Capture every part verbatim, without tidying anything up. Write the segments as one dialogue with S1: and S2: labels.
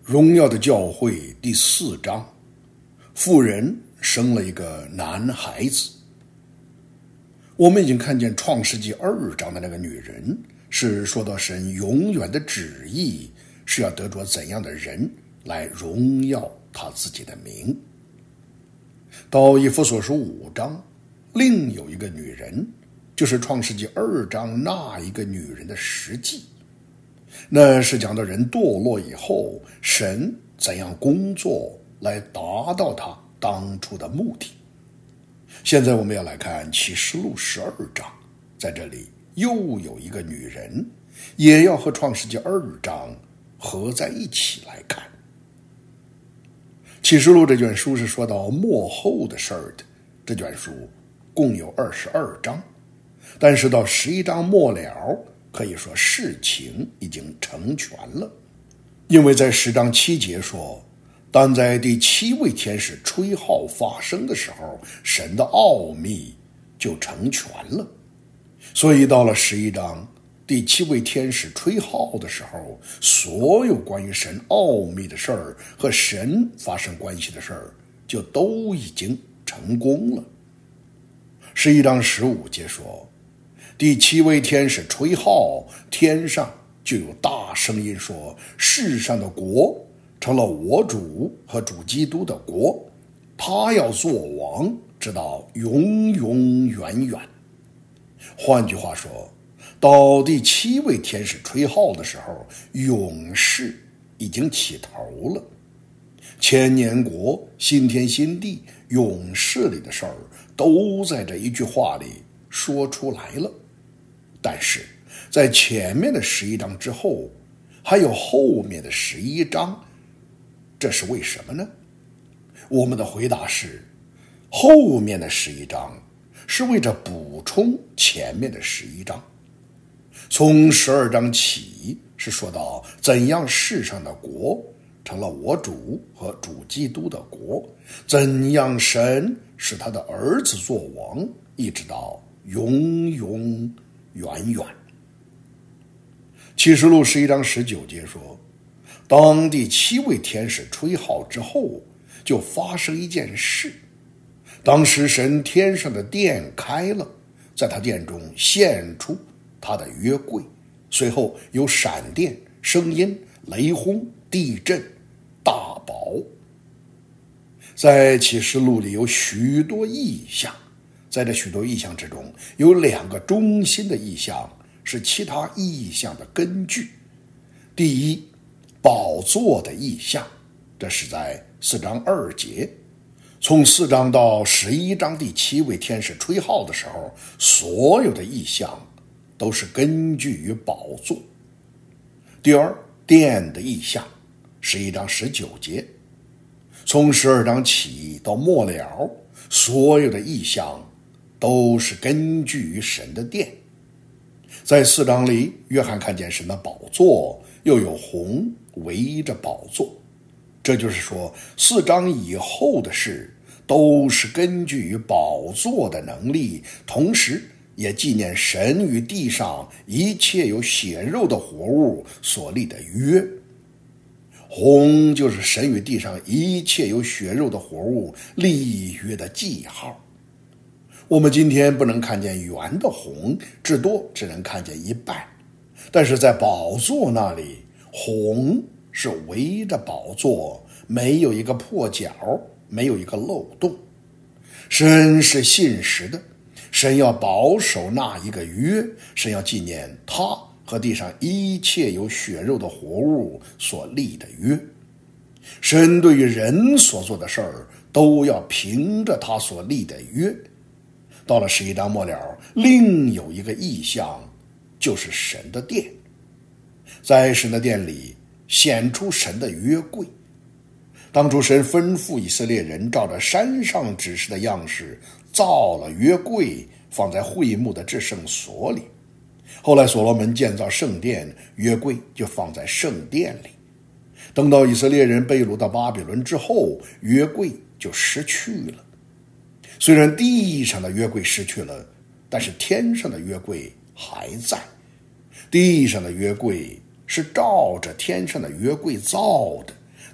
S1: 荣耀的教会第四章，妇人生了一个男孩子。我们已经看见创世纪二章的那个女人，是说到神永远的旨意是要得着怎样的人来荣耀他自己的名。到以弗所书五章，另有一个女人，就是创世纪二章那一个女人的实际。那是讲到人堕落以后，神怎样工作来达到他当初的目的。现在我们要来看启示录十二章，在这里又有一个女人，也要和创世纪二章合在一起来看。启示录这卷书是说到末后的事儿的，这卷书共有二十二章，但是到十一章末了，可以说事情已经成全了。因为在十章七节说，但在第七位天使吹号发生的时候，神的奥秘就成全了。所以到了十一章第七位天使吹号的时候，所有关于神奥秘的事儿和神发生关系的事儿就都已经成功了。十一章十五节说，第七位天使吹号，天上就有大声音说，世上的国成了我主和主基督的国，他要做王，直到永永远远。换句话说，到第七位天使吹号的时候，永世已经起头了。千年国、新天新地、永世里的事儿都在这一句话里说出来了。但是在前面的十一章之后，还有后面的十一章，这是为什么呢？我们的回答是，后面的十一章是为着补充前面的十一章。从十二章起是说到怎样世上的国成了我主和主基督的国，怎样神使他的儿子做王，一直到永永远远。启示录十一章十九节说，当第七位天使吹号之后，就发生一件事。当时神天上的殿开了，在他殿中现出他的约柜，随后有闪电、声音、雷轰、地震、大雹。在启示录里有许多异象，在这许多异象之中，有两个中心的异象是其他异象的根据。第一，宝座的异象，这是在四章二节。从四章到十一章第七位天使吹号的时候，所有的异象都是根据于宝座。第二，殿的异象，十一章十九节。从十二章起到末了，所有的异象都是根据于神的殿。在四章里，约翰看见神的宝座，又有虹围着宝座。这就是说，四章以后的事都是根据于宝座的能力，同时也纪念神与地上一切有血肉的活物所立的约。虹就是神与地上一切有血肉的活物立约的记号。我们今天不能看见圆的虹，至多只能看见一半，但是在宝座那里，虹是围着宝座，没有一个破角，没有一个漏洞。神是信实的，神要保守那一个约，神要纪念他和地上一切有血肉的活物所立的约。神对于人所做的事儿，都要凭着他所立的约。到了十一章末了，另有一个异象，就是神的殿。在神的殿里显出神的约柜。当初神吩咐以色列人照着山上指示的样式造了约柜，放在会幕的至圣所里。后来所罗门建造圣殿，约柜就放在圣殿里。等到以色列人被掳到巴比伦之后，约柜就失去了。虽然地上的约柜失去了，但是天上的约柜还在。地上的约柜是照着天上的约柜造的，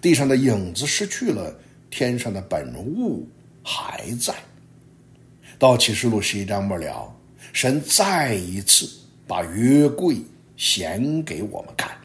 S1: 地上的影子失去了，天上的本物还在。到启示录十一章末了，神再一次把约柜显给我们看。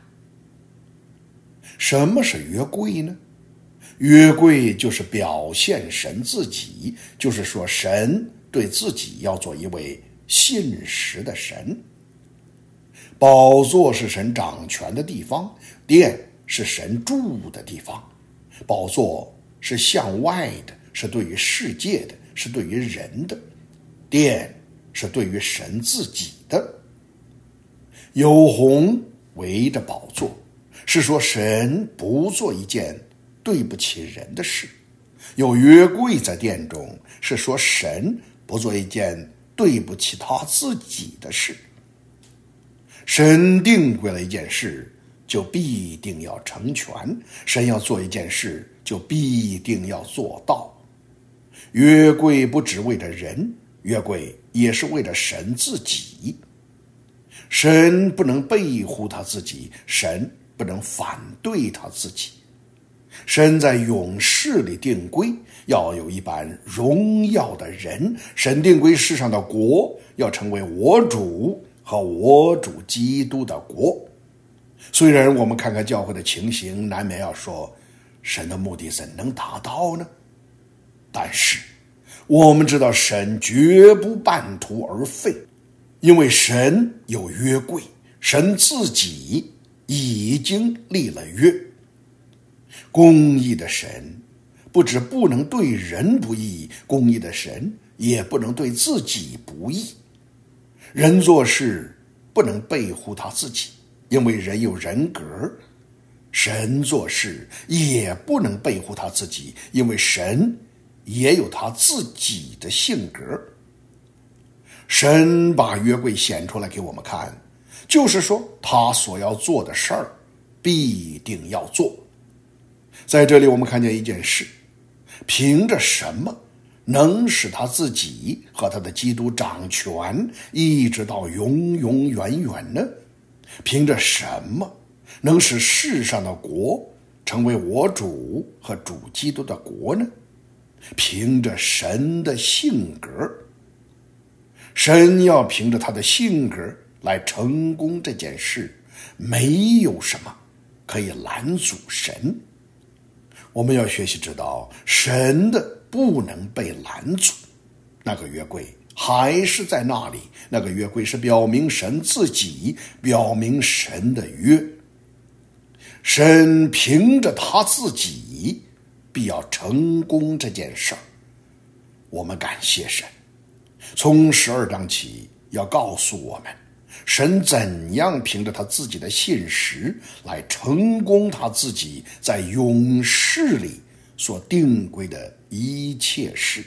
S1: 什么是约柜呢？约柜就是表现神自己，就是说神对自己要做一位信实的神。宝座是神掌权的地方，殿是神住的地方。宝座是向外的，是对于世界的，是对于人的；殿是对于神自己的。有虹围着宝座，是说神不做一件对不起人的事；有约柜在殿中，是说神不做一件对不起他自己的事。神定规了一件事，就必定要成全；神要做一件事，就必定要做到。约柜不只为着人，约柜也是为了神自己。神不能背乎他自己，神不能反对他自己。神在永世里定规，要有一般荣耀的人。神定规世上的国，要成为我主和我主基督的国。虽然我们看看教会的情形，难免要说神的目的怎能达到呢？但是我们知道神绝不半途而废，因为神有约柜，神自己已经立了约。公义的神不只不能对人不义，公义的神也不能对自己不义。人做事不能背乎他自己，因为人有人格；神做事也不能背乎他自己，因为神也有他自己的性格。神把约柜显出来给我们看，就是说他所要做的事儿必定要做。在这里我们看见一件事，凭着什么能使他自己和他的基督掌权一直到永永远远呢？凭着什么能使世上的国成为我主和主基督的国呢？凭着神的性格。神要凭着他的性格来成功这件事，没有什么可以拦阻神。我们要学习知道，神的不能被拦阻。那个约柜还是在那里，那个约柜是表明神自己，表明神的约。神凭着他自己必要成功这件事儿。我们感谢神，从十二章起要告诉我们，神怎样凭着他自己的信实来成功他自己在永世里所定规的一切事。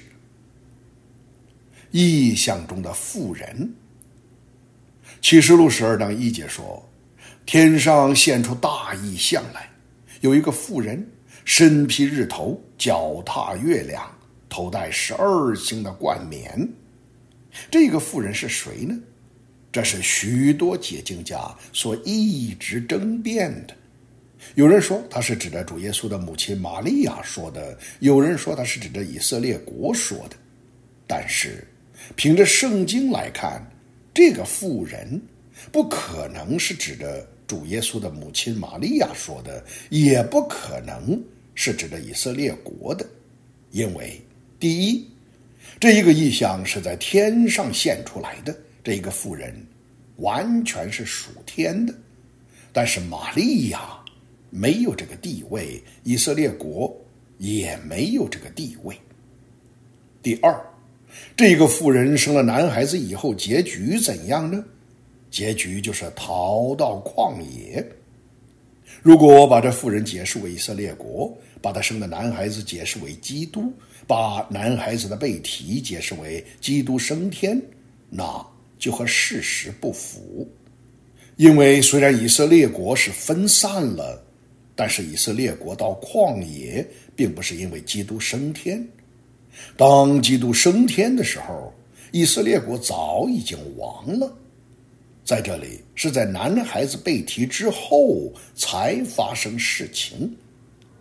S1: 异象中的妇人，启示录十二章一节说，天上现出大异象来，有一个妇人，身披日头，脚踏月亮，头戴十二星的冠冕。这个妇人是谁呢？这是许多解经家所一直争辩的。有人说他是指着主耶稣的母亲玛利亚说的，有人说他是指着以色列国说的。但是凭着圣经来看，这个妇人不可能是指着主耶稣的母亲玛利亚说的，也不可能是指着以色列国的。因为第一，这一个异象是在天上现出来的，这一个妇人完全是属天的，但是玛利亚没有这个地位，以色列国也没有这个地位。第二，这个妇人生了男孩子以后，结局怎样呢？结局就是逃到旷野。如果我把这妇人解释为以色列国，把她生的男孩子解释为基督，把男孩子的被提解释为基督升天，那就和事实不符。因为虽然以色列国是分散了，但是以色列国到旷野并不是因为基督升天。当基督升天的时候，以色列国早已经亡了。在这里是在男孩子被提之后才发生事情。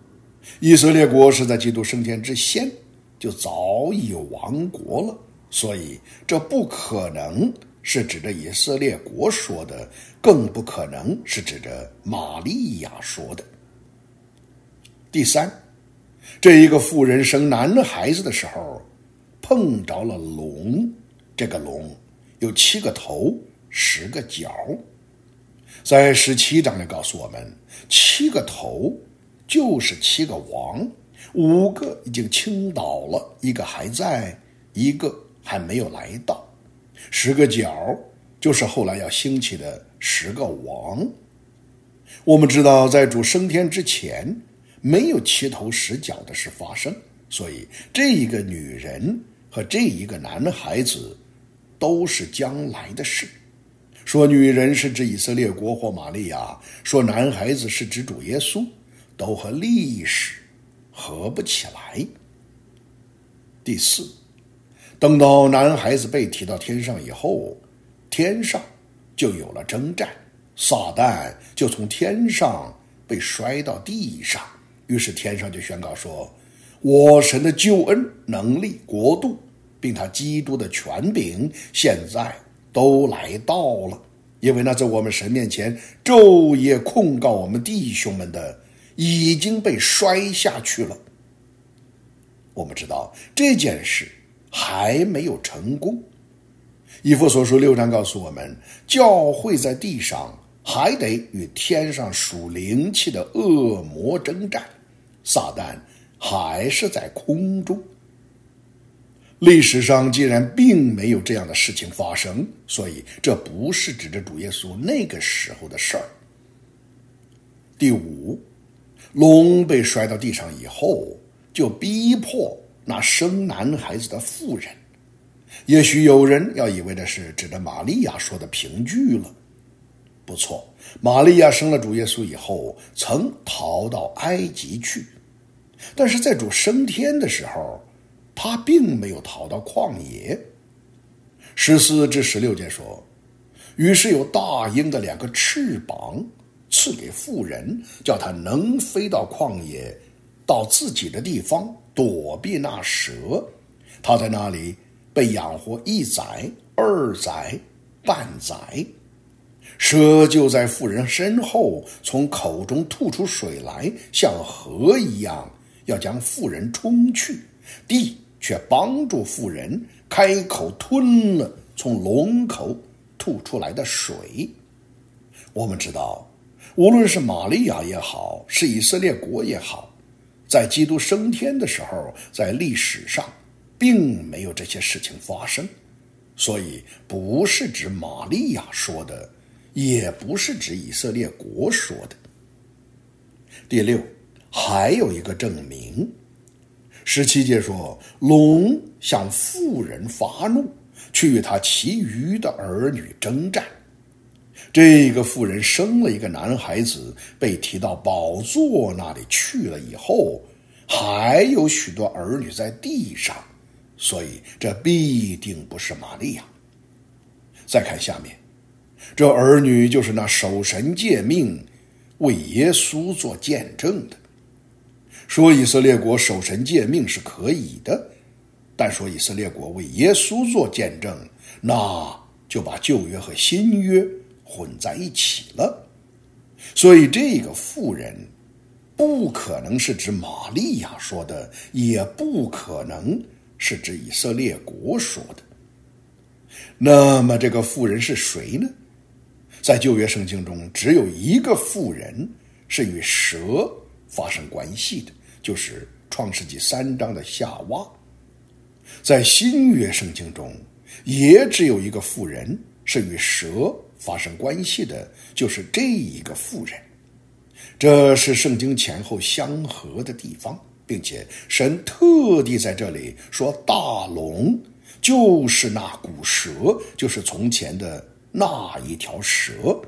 S1: 以色列国是在基督升天之先就早已亡国了，所以这不可能是指着以色列国说的，更不可能是指着玛利亚说的。第三，这一个妇人生男孩子的时候碰着了龙，这个龙有七个头十个角，在十七章里告诉我们，七个头就是七个王，五个已经倾倒了，一个还在，一个还没有来到，十个角就是后来要兴起的十个王。我们知道在主升天之前没有七头十角的事发生，所以这一个女人和这一个男孩子都是将来的事。说女人是指以色列国或玛利亚，说男孩子是指主耶稣，都和历史合不起来。第四，等到男孩子被提到天上以后，天上就有了征战，撒旦就从天上被摔到地上，于是天上就宣告说，我神的救恩、能力、国度并他基督的权柄现在都来到了，因为那在我们神面前昼夜控告我们弟兄们的已经被摔下去了。我们知道这件事还没有成功。以弗所书六章告诉我们，教会在地上还得与天上属灵气的恶魔征战，撒旦还是在空中。历史上既然并没有这样的事情发生，所以这不是指着主耶稣那个时候的事儿。第五，龙被摔到地上以后，就逼迫那生男孩子的妇人。也许有人要以为这是指着玛利亚说的凭据了。不错，玛利亚生了主耶稣以后曾逃到埃及去，但是在主升天的时候他并没有逃到旷野。十四至十六节说，于是有大鹰的两个翅膀赐给妇人，叫他能飞到旷野，到自己的地方躲避那蛇。他在那里被养活一载、二载、半载。蛇就在妇人身后从口中吐出水来，像河一样，要将妇人冲去，地却帮助妇人开口吞了从龙口吐出来的水。我们知道，无论是玛利亚也好，是以色列国也好，在基督升天的时候，在历史上并没有这些事情发生，所以不是指玛利亚说的，也不是指以色列国说的。第六，还有一个证明。十七节说，龙向妇人发怒，去与他其余的儿女征战。这个妇人生了一个男孩子，被提到宝座那里去了以后，还有许多儿女在地上，所以这必定不是玛利亚。再看下面，这儿女就是那守神诫命为耶稣做见证的。说以色列国守神诫命是可以的，但说以色列国为耶稣做见证，那就把旧约和新约混在一起了。所以这个妇人不可能是指玛利亚说的，也不可能是指以色列国说的。那么这个妇人是谁呢？在旧约圣经中只有一个妇人是与蛇发生关系的，就是创世纪三章的夏娃。在新约圣经中也只有一个妇人是与蛇发生关系的，就是这一个妇人。这是圣经前后相合的地方，并且神特地在这里说大龙就是那古蛇，就是从前的那一条蛇。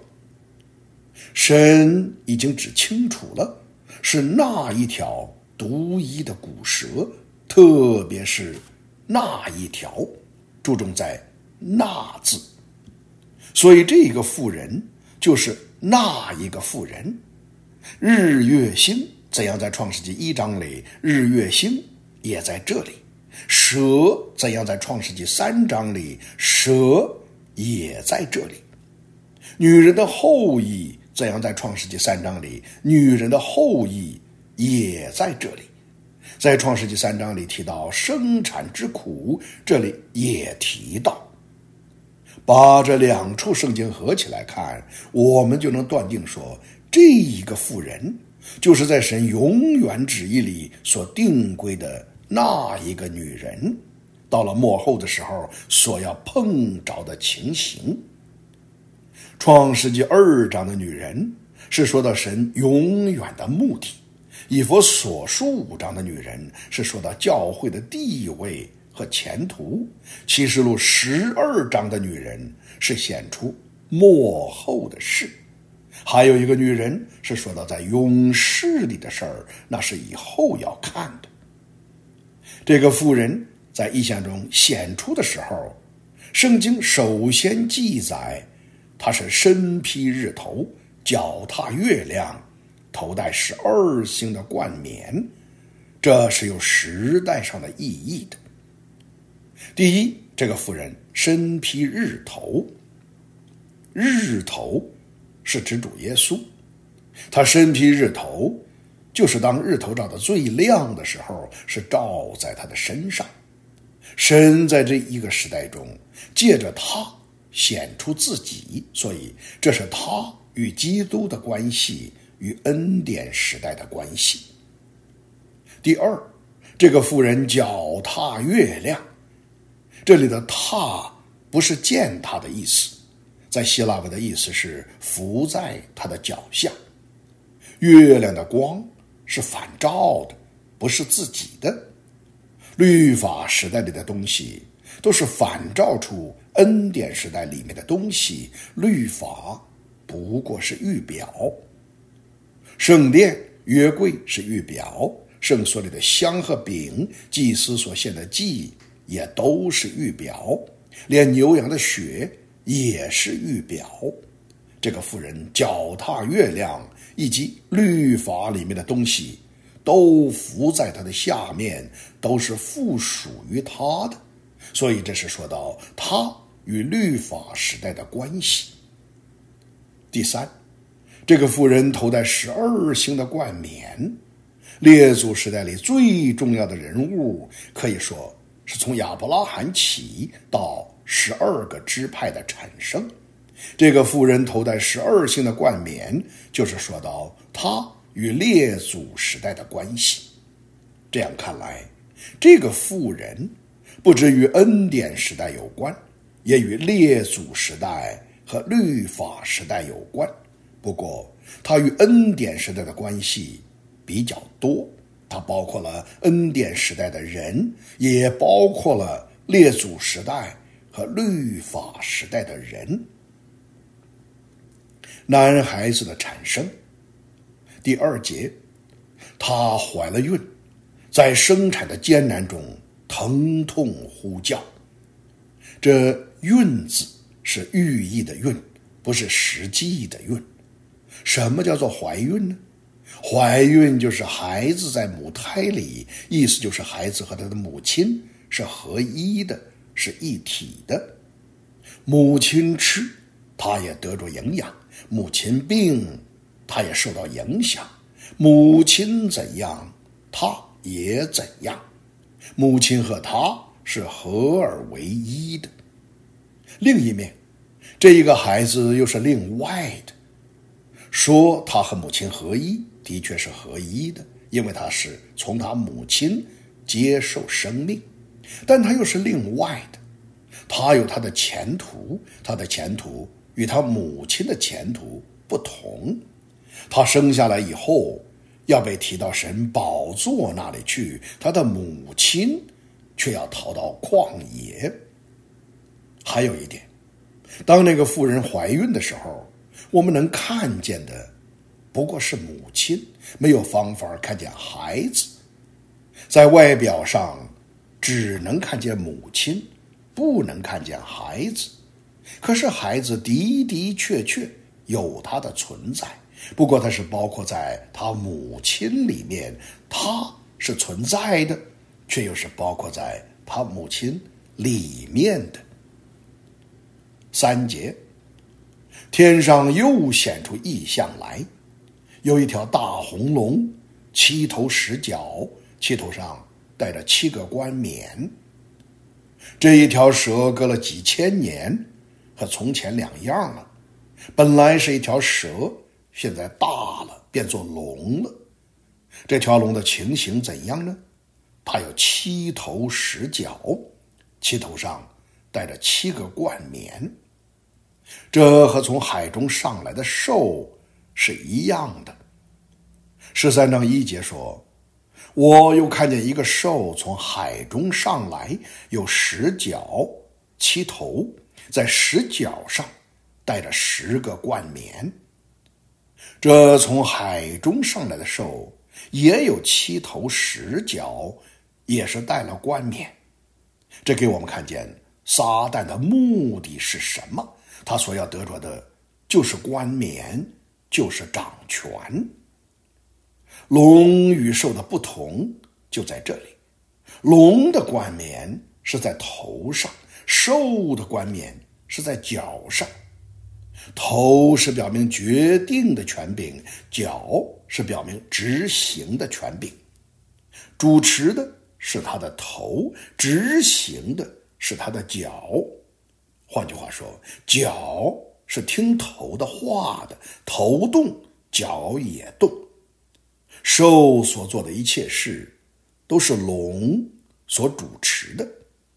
S1: 神已经指清楚了，是那一条独一的古蛇，特别是那一条，注重在那字。所以这个妇人就是那一个妇人，日月星怎样在创世纪一章里日月星也在这里，蛇怎样在创世纪三章里蛇也在这里，女人的后裔怎样在创世纪三章里女人的后裔也在这里，在创世纪三章里提到生产之苦，这里也提到。把这两处圣经合起来看，我们就能断定说，这一个妇人就是在神永远旨意里所定规的那一个女人，到了末后的时候所要碰着的情形。创世纪二章的女人是说到神永远的目的，以弗所书五章的女人是说到教会的地位和前途，启示录十二章的女人是显出末后的事，还有一个女人是说到在永世里的事儿，那是以后要看的。这个妇人在异象中显出的时候，圣经首先记载她是身披日头，脚踏月亮，头戴十二星的冠冕，这是有时代上的意义的。第一，这个妇人身披日头，日头是指主耶稣，他身披日头，就是当日头照得最亮的时候，是照在他的身上。神在这一个时代中借着他显出自己，所以这是他与基督的关系，与恩典时代的关系。第二，这个妇人脚踏月亮，这里的踏不是践踏的意思，在希腊文的意思是伏在他的脚下。月亮的光是反照的，不是自己的。律法时代里的东西都是反照出恩典时代里面的东西，律法不过是预表。圣殿约柜是预表，圣所里的香和饼，祭司所献的祭也都是预表，连牛羊的血也是预表。这个妇人脚踏月亮以及律法里面的东西都伏在他的下面，都是附属于他的，所以这是说到他与律法时代的关系。第三，这个妇人头戴十二星的冠冕，列祖时代里最重要的人物，可以说是从亚伯拉罕起到十二个支派的产生。这个妇人头戴十二星的冠冕，就是说到他与列祖时代的关系。这样看来，这个妇人不只与恩典时代有关，也与列祖时代和律法时代有关。不过它与恩典时代的关系比较多，它包括了恩典时代的人，也包括了列祖时代和律法时代的人。男孩子的产生，第二节，她怀了孕，在生产的艰难中疼痛呼叫。这孕字是寓意的孕，不是实际的孕。什么叫做怀孕呢？怀孕就是孩子在母胎里，意思就是孩子和他的母亲是合一的，是一体的。母亲吃，他也得着营养；母亲病，他也受到影响。母亲怎样，他也怎样。母亲和他是合而为一的。另一面，这一个孩子又是另外的。说他和母亲合一，的确是合一的，因为他是从他母亲接受生命，但他又是另外的，他有他的前途，他的前途与他母亲的前途不同。他生下来以后要被提到神宝座那里去，他的母亲却要逃到旷野。还有一点，当那个妇人怀孕的时候，我们能看见的不过是母亲，没有方法看见孩子。在外表上只能看见母亲，不能看见孩子。可是孩子的的确确有他的存在， 不过它是包括在他母亲里面，他是存在的，却又是包括在他母亲里面的。三节，天上又显出异象来，有一条大红龙，七头十角，七头上带着七个冠冕。这一条蛇隔了几千年，和从前两样了。本来是一条蛇，现在大了，变作龙了。这条龙的情形怎样呢？它有七头十角，七头上带着七个冠冕。这和从海中上来的兽是一样的。十三章一节说，我又看见一个兽从海中上来，有十角七头，在十角上带着十个冠冕。这从海中上来的兽也有七头十角，也是带了冠冕。这给我们看见撒旦的目的是什么？他所要得着的就是冠冕，就是掌权。龙与兽的不同就在这里，龙的冠冕是在头上，兽的冠冕是在脚上。头是表明决定的权柄，脚是表明执行的权柄。主持的是他的头，执行的是他的脚。换句话说，脚是听头的话的，头动，脚也动。兽所做的一切事都是龙所主持的。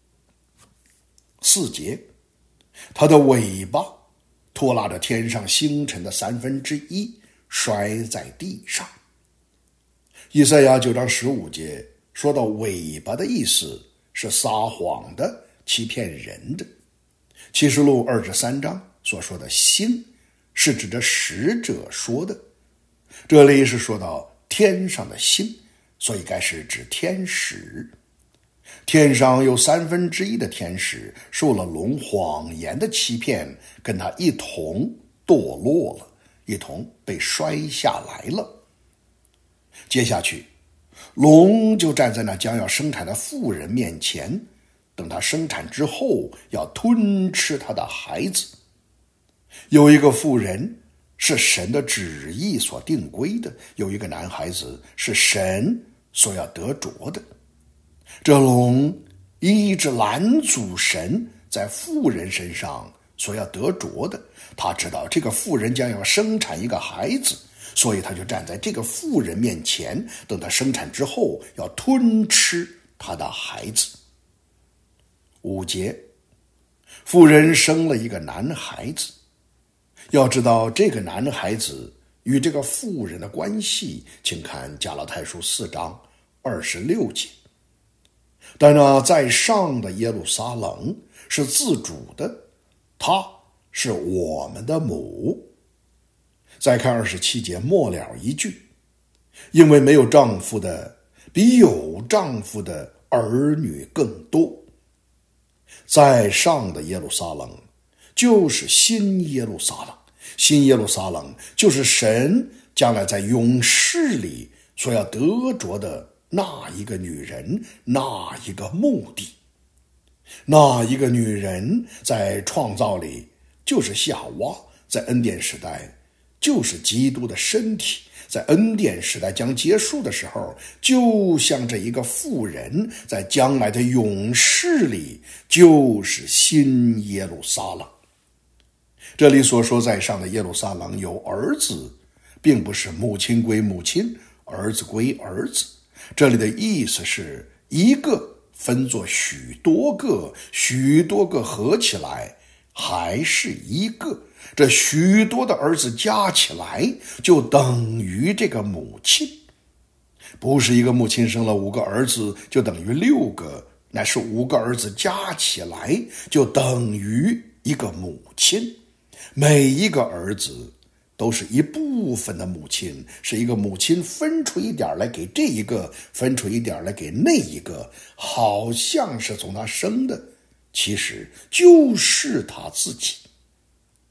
S1: 四节，它的尾巴拖拉着天上星辰的三分之一，摔在地上。以赛亚九章十五节说到尾巴的意思是撒谎的，欺骗人的。启示录二十三章所说的星是指着使者说的，这里是说到天上的星，所以该是指天使。天上有三分之一的天使受了龙谎言的欺骗，跟他一同堕落了，一同被摔下来了。接下去，龙就站在那将要生产的妇人面前，等他生产之后，要吞吃他的孩子。有一个妇人是神的旨意所定规的，有一个男孩子是神所要得着的。这龙一直拦阻神在妇人身上所要得着的，他知道这个妇人将要生产一个孩子，所以他就站在这个妇人面前，等他生产之后要吞吃他的孩子。五节，妇人生了一个男孩子。要知道这个男孩子与这个妇人的关系，请看加拉太书四章二十六节。但那在上的耶路撒冷是自主的，她是我们的母。再看二十七节末了一句，因为没有丈夫的比有丈夫的儿女更多。在上的耶路撒冷就是新耶路撒冷，新耶路撒冷就是神将来在永世里所要得着的那一个女人，那一个目的。那一个女人在创造里就是夏娃，在恩典时代就是基督的身体，在恩典时代将结束的时候，就像这一个妇人在将来的永世里就是新耶路撒冷。这里所说在上的耶路撒冷有儿子，并不是母亲归母亲，儿子归儿子。这里的意思是一个分作许多个，许多个合起来还是一个，这许多的儿子加起来就等于这个母亲。不是一个母亲生了五个儿子就等于六个，乃是五个儿子加起来就等于一个母亲。每一个儿子都是一部分的母亲，是一个母亲分出一点来给这一个，分出一点来给那一个，好像是从他生的，其实就是他自己。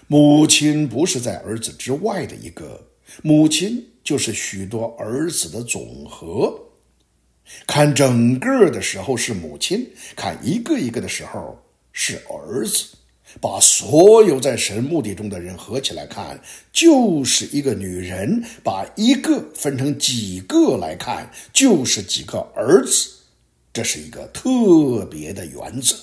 S1: 母亲不是在儿子之外的一个，母亲就是许多儿子的总和。看整个的时候是母亲，看一个一个的时候是儿子。把所有在神目的中的人合起来看，就是一个女人；把一个分成几个来看，就是几个儿子。这是一个特别的原则。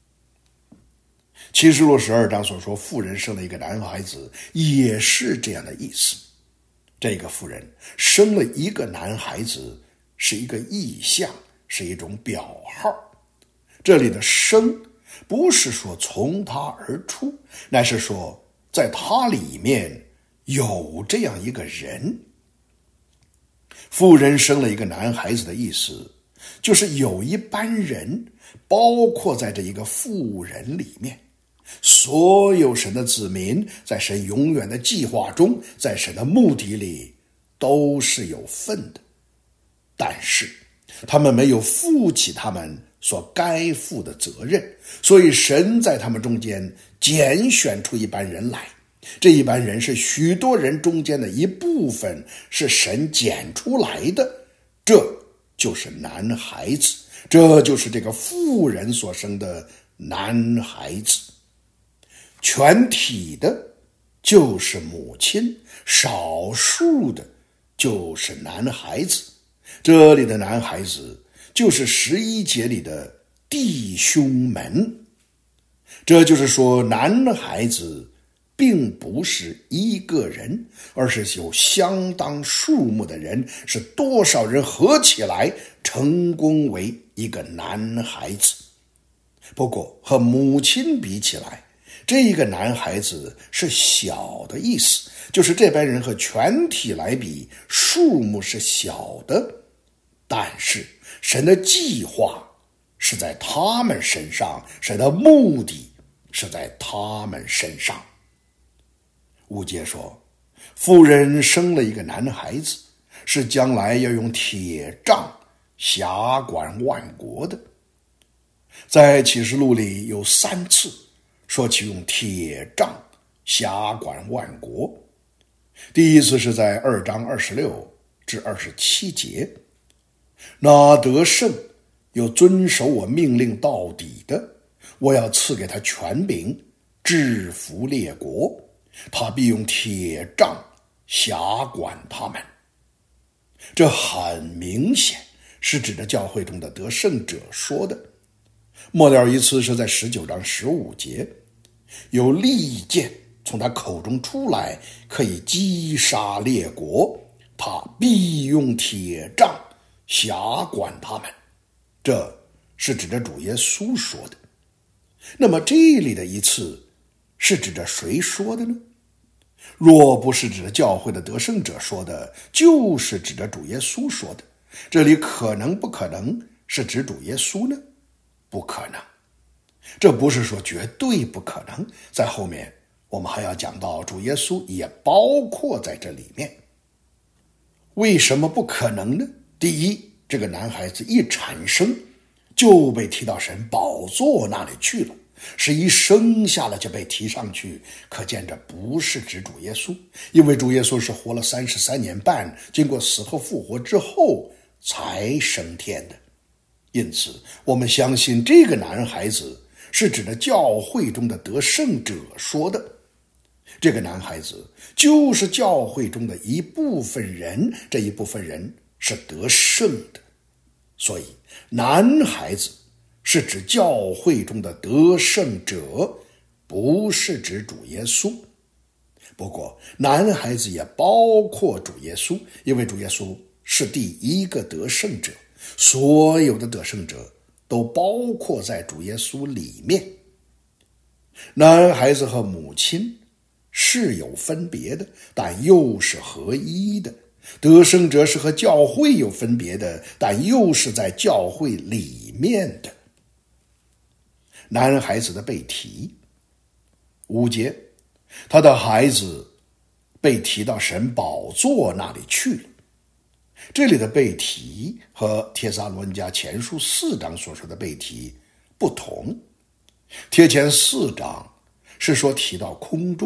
S1: 启示录十二章所说妇人生了一个男孩子，也是这样的意思。这个妇人生了一个男孩子，是一个意象，是一种表号。这里的生不是说从他而出，乃是说在他里面有这样一个人。妇人生了一个男孩子的意思，就是有一班人包括在这一个妇人里面。所有神的子民在神永远的计划中，在神的目的里都是有份的，但是他们没有负起他们所该负的责任，所以神在他们中间拣选出一班人来。这一班人是许多人中间的一部分，是神拣出来的，这就是男孩子，这就是这个妇人所生的男孩子。全体的就是母亲，少数的就是男孩子。这里的男孩子就是十一节里的弟兄们。这就是说，男孩子并不是一个人，而是有相当数目的人，是多少人合起来成功为一个男孩子。不过和母亲比起来，这一个男孩子是小的意思，就是这班人和全体来比，数目是小的，但是神的计划是在他们身上，神的目的是在他们身上。五节说，妇人生了一个男孩子，是将来要用铁杖辖管万国的。在启示录里有三次说起用铁杖辖管万国。第一次是在二章二十六至二十七节，那得胜又遵守我命令到底的，我要赐给他权柄，制服列国，他必用铁杖辖管他们。这很明显是指着教会中的得胜者说的。末了一次是在十九章十五节，有利剑从他口中出来，可以击杀列国，他必用铁杖辖管他们。这是指着主耶稣说的。那么这里的一次是指着谁说的呢？若不是指着教会的得胜者说的，就是指着主耶稣说的。这里可能不可能是指主耶稣呢？不可能。这不是说绝对不可能，在后面我们还要讲到主耶稣也包括在这里面。为什么不可能呢？第一，这个男孩子一产生就被提到神宝座那里去了，是一生下来就被提上去，可见这不是指主耶稣，因为主耶稣是活了三十三年半，经过死后复活之后才升天的。因此我们相信这个男孩子是指着教会中的得胜者说的。这个男孩子就是教会中的一部分人，这一部分人是得胜的。所以男孩子是指教会中的得胜者，不是指主耶稣。不过男孩子也包括主耶稣，因为主耶稣是第一个得胜者，所有的得胜者都包括在主耶稣里面。男孩子和母亲是有分别的，但又是合一的。得胜者是和教会有分别的，但又是在教会里面的。男孩子的被提，五节，他的孩子被提到神宝座那里去了。这里的被提和帖撒罗尼迦前书四章所说的被提不同。帖前四章是说提到空中，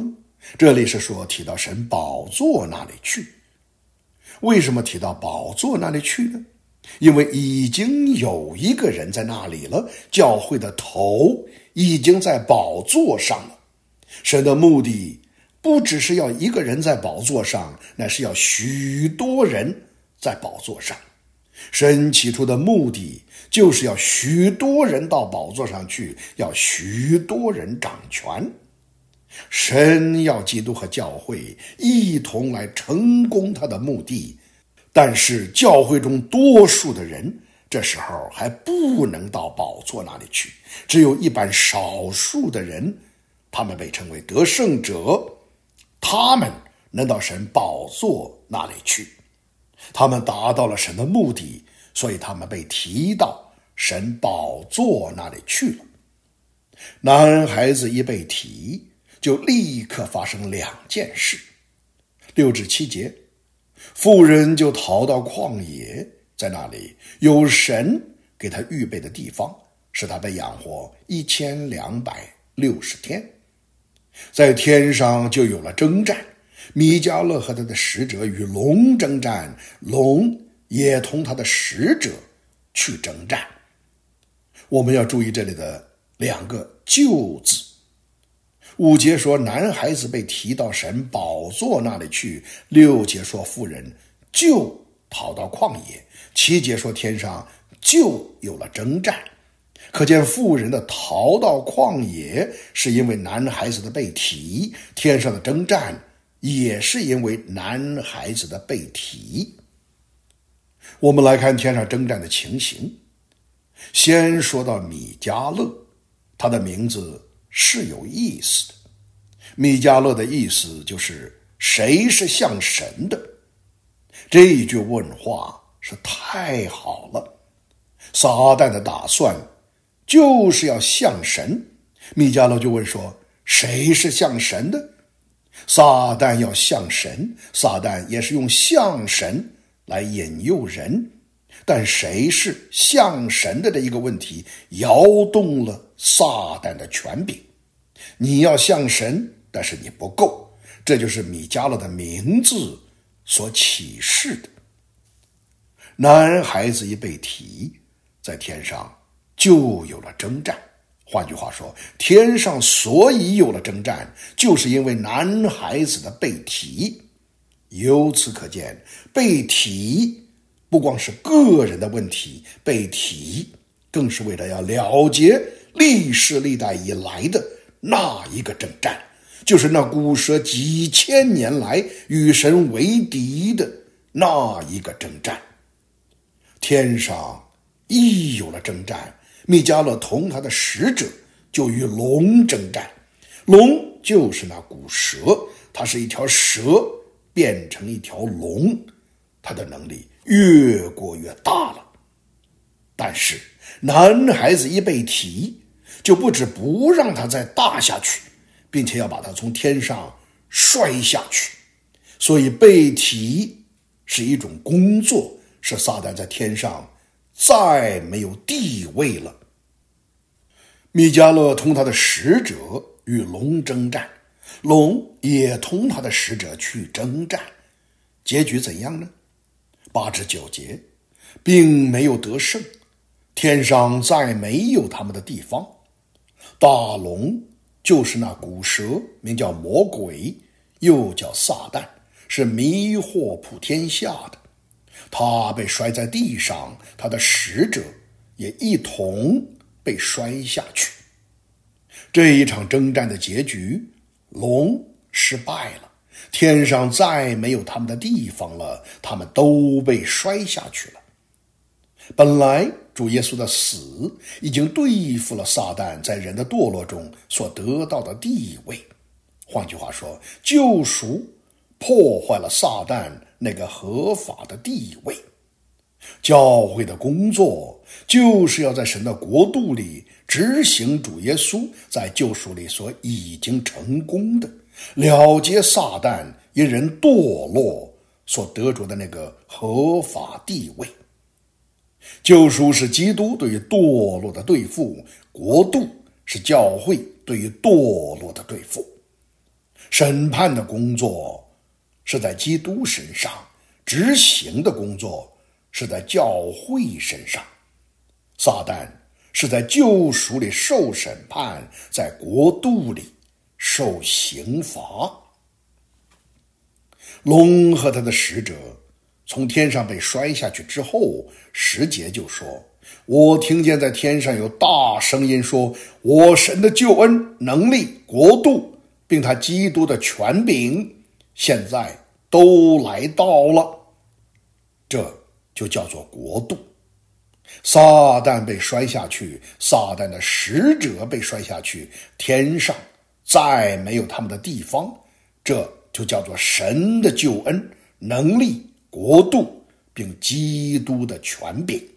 S1: 这里是说提到神宝座那里去。为什么提到宝座那里去呢？因为已经有一个人在那里了，教会的头已经在宝座上了。神的目的不只是要一个人在宝座上，乃是要许多人在宝座上。神起初的目的就是要许多人到宝座上去，要许多人掌权。神要基督和教会一同来成功他的目的，但是教会中多数的人这时候还不能到宝座那里去，只有一般少数的人，他们被称为得胜者，他们能到神宝座那里去。他们达到了神的目的，所以他们被提到神宝座那里去了。男孩子一被提，就立刻发生两件事。六至七节，妇人就逃到旷野，在那里有神给他预备的地方，使他被养活一千两百六十天。在天上就有了征战，米迦勒和他的使者与龙征战，龙也同他的使者去征战。我们要注意这里的两个就字。五节说男孩子被提到神宝座那里去，六节说妇人就逃到旷野，七节说天上就有了征战。可见妇人的逃到旷野是因为男孩子的被提，天上的征战也是因为男孩子的被提。我们来看天上征战的情形。先说到米迦勒，他的名字是有意思的。米迦勒的意思就是谁是像神的。这一句问话是太好了。撒旦的打算就是要像神。米迦勒就问说，谁是像神的？撒旦要像神，撒旦也是用像神来引诱人。但谁是像神的这一个问题摇动了撒旦的权柄。你要像神，但是你不够，这就是米迦勒的名字所启示的。男孩子一被提，在天上就有了征战。换句话说，天上所以有了征战，就是因为男孩子的被提。由此可见，被提不光是个人的问题，被提更是为了要了结历世历代以来的那一个征战，就是那古蛇几千年来与神为敌的那一个征战。天上一有了征战，米迦勒同他的使者就与龙征战。龙就是那古蛇，它是一条蛇变成一条龙，它的能力越过越大了。但是男孩子一被提，就不止不让他再大下去，并且要把他从天上摔下去。所以被提是一种工作，使撒旦在天上再没有地位了。米迦勒同他的使者与龙征战，龙也同他的使者去征战。结局怎样呢？八至九节，并没有得胜，天上再没有他们的地方。大龙就是那古蛇，名叫魔鬼，又叫撒旦，是迷惑普天下的。他被摔在地上，他的使者也一同被摔下去。这一场征战的结局，龙失败了，天上再没有他们的地方了，他们都被摔下去了。本来主耶稣的死已经对付了撒旦在人的堕落中所得到的地位。换句话说，救赎破坏了撒旦那个合法的地位。教会的工作就是要在神的国度里执行主耶稣在救赎里所已经成功的，了结撒旦因人堕落所得着的那个合法地位。救赎是基督对于堕落的对付，国度是教会对于堕落的对付。 审判的工作是在基督身上，执行的工作是在教会身上。撒旦是在救赎里受审判，在国度里受刑罚。龙和他的使者从天上被摔下去之后，十节就说，我听见在天上有大声音说，我神的救恩、能力、国度并他基督的权柄现在都来到了。这就叫做国度。撒旦被摔下去，撒旦的使者被摔下去，天上再没有他们的地方，这就叫做神的救恩、能力、国度并基督的权柄。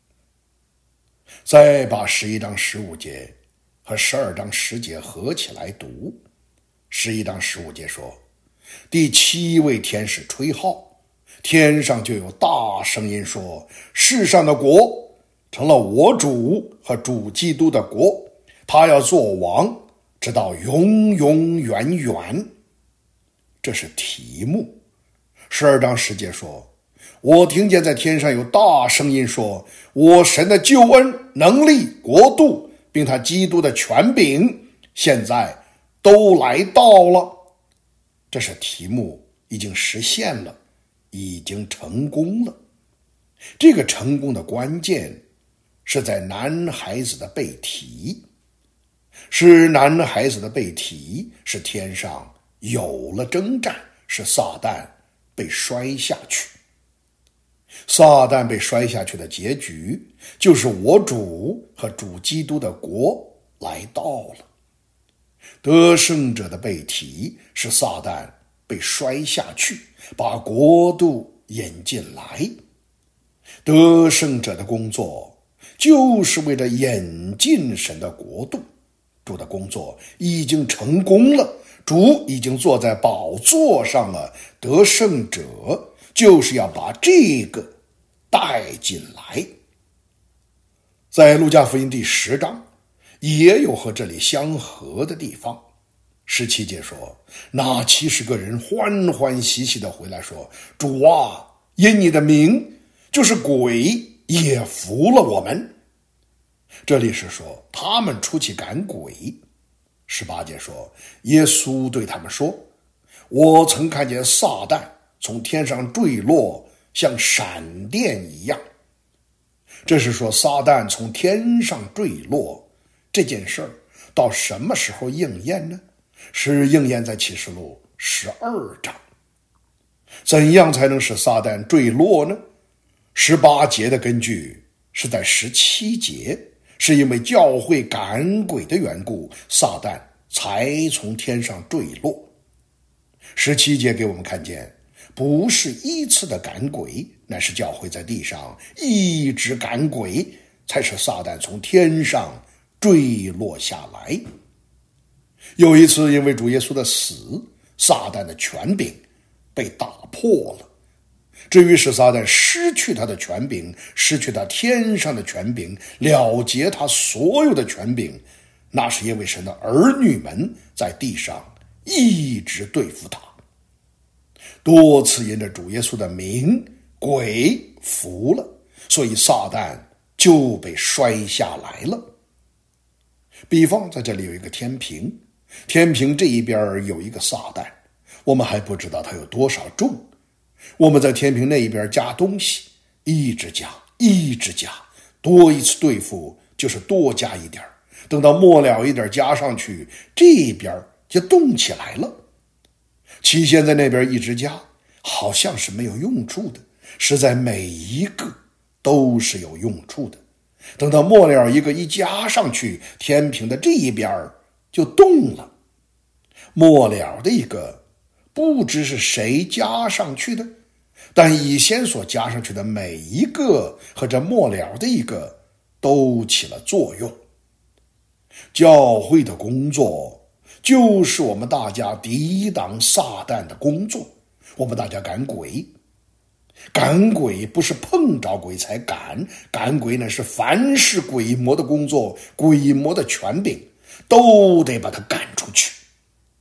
S1: 再把十一章十五节和十二章十节合起来读。十一章十五节说，第七位天使吹号，天上就有大声音说，世上的国成了我主和主基督的国，他要做王，直到永永远远。这是题目。十二章十节说，我听见在天上有大声音说，我神的救恩、能力、国度并他基督的权柄现在都来到了。这是题目，已经实现了，已经成功了。这个成功的关键是在男孩子的被提，是男孩子的被提，是天上有了征战，是撒旦被摔下去。撒旦被摔下去的结局，就是我主和主基督的国来到了。得胜者的被提，是撒旦被摔下去，把国度引进来。得胜者的工作就是为了引进神的国度。主的工作已经成功了，主已经坐在宝座上了。得胜者就是要把这个带进来。在路加福音第十章也有和这里相合的地方。十七节说，那七十个人欢欢喜喜地回来说，主啊，因你的名，就是鬼也服了我们。这里是说他们出去赶鬼。十八节说，耶稣对他们说，我曾看见撒旦从天上坠落，像闪电一样。这是说撒旦从天上坠落这件事儿到什么时候应验呢？是应验在启示录十二章。怎样才能使撒旦坠落呢？十八节的根据是在十七节，是因为教会赶鬼的缘故，撒旦才从天上坠落。十七节给我们看见，不是一次的赶鬼，乃是教会在地上一直赶鬼，才使撒旦从天上坠落下来。有一次因为主耶稣的死，撒旦的权柄被打破了。至于使撒旦失去他的权柄，失去他天上的权柄，了结他所有的权柄，那是因为神的儿女们在地上一直对付他。多次因着主耶稣的名，鬼服了，所以撒旦就被摔下来了。比方在这里有一个天平，天平这一边有一个撒旦，我们还不知道它有多少重。我们在天平那一边加东西，一直加一直加，多一次对付就是多加一点，等到末了一点加上去，这边就动起来了。期限在那边一直加，好像是没有用处的，实在每一个都是有用处的。等到末了一个一加上去，天平的这一边就动了。末了的一个不知是谁加上去的，但以前所加上去的每一个和这末了的一个都起了作用。教会的工作就是我们大家抵挡撒旦的工作，我们大家赶鬼。赶鬼不是碰着鬼才赶，赶鬼呢是凡是鬼魔的工作，鬼魔的权柄都得把它赶出去。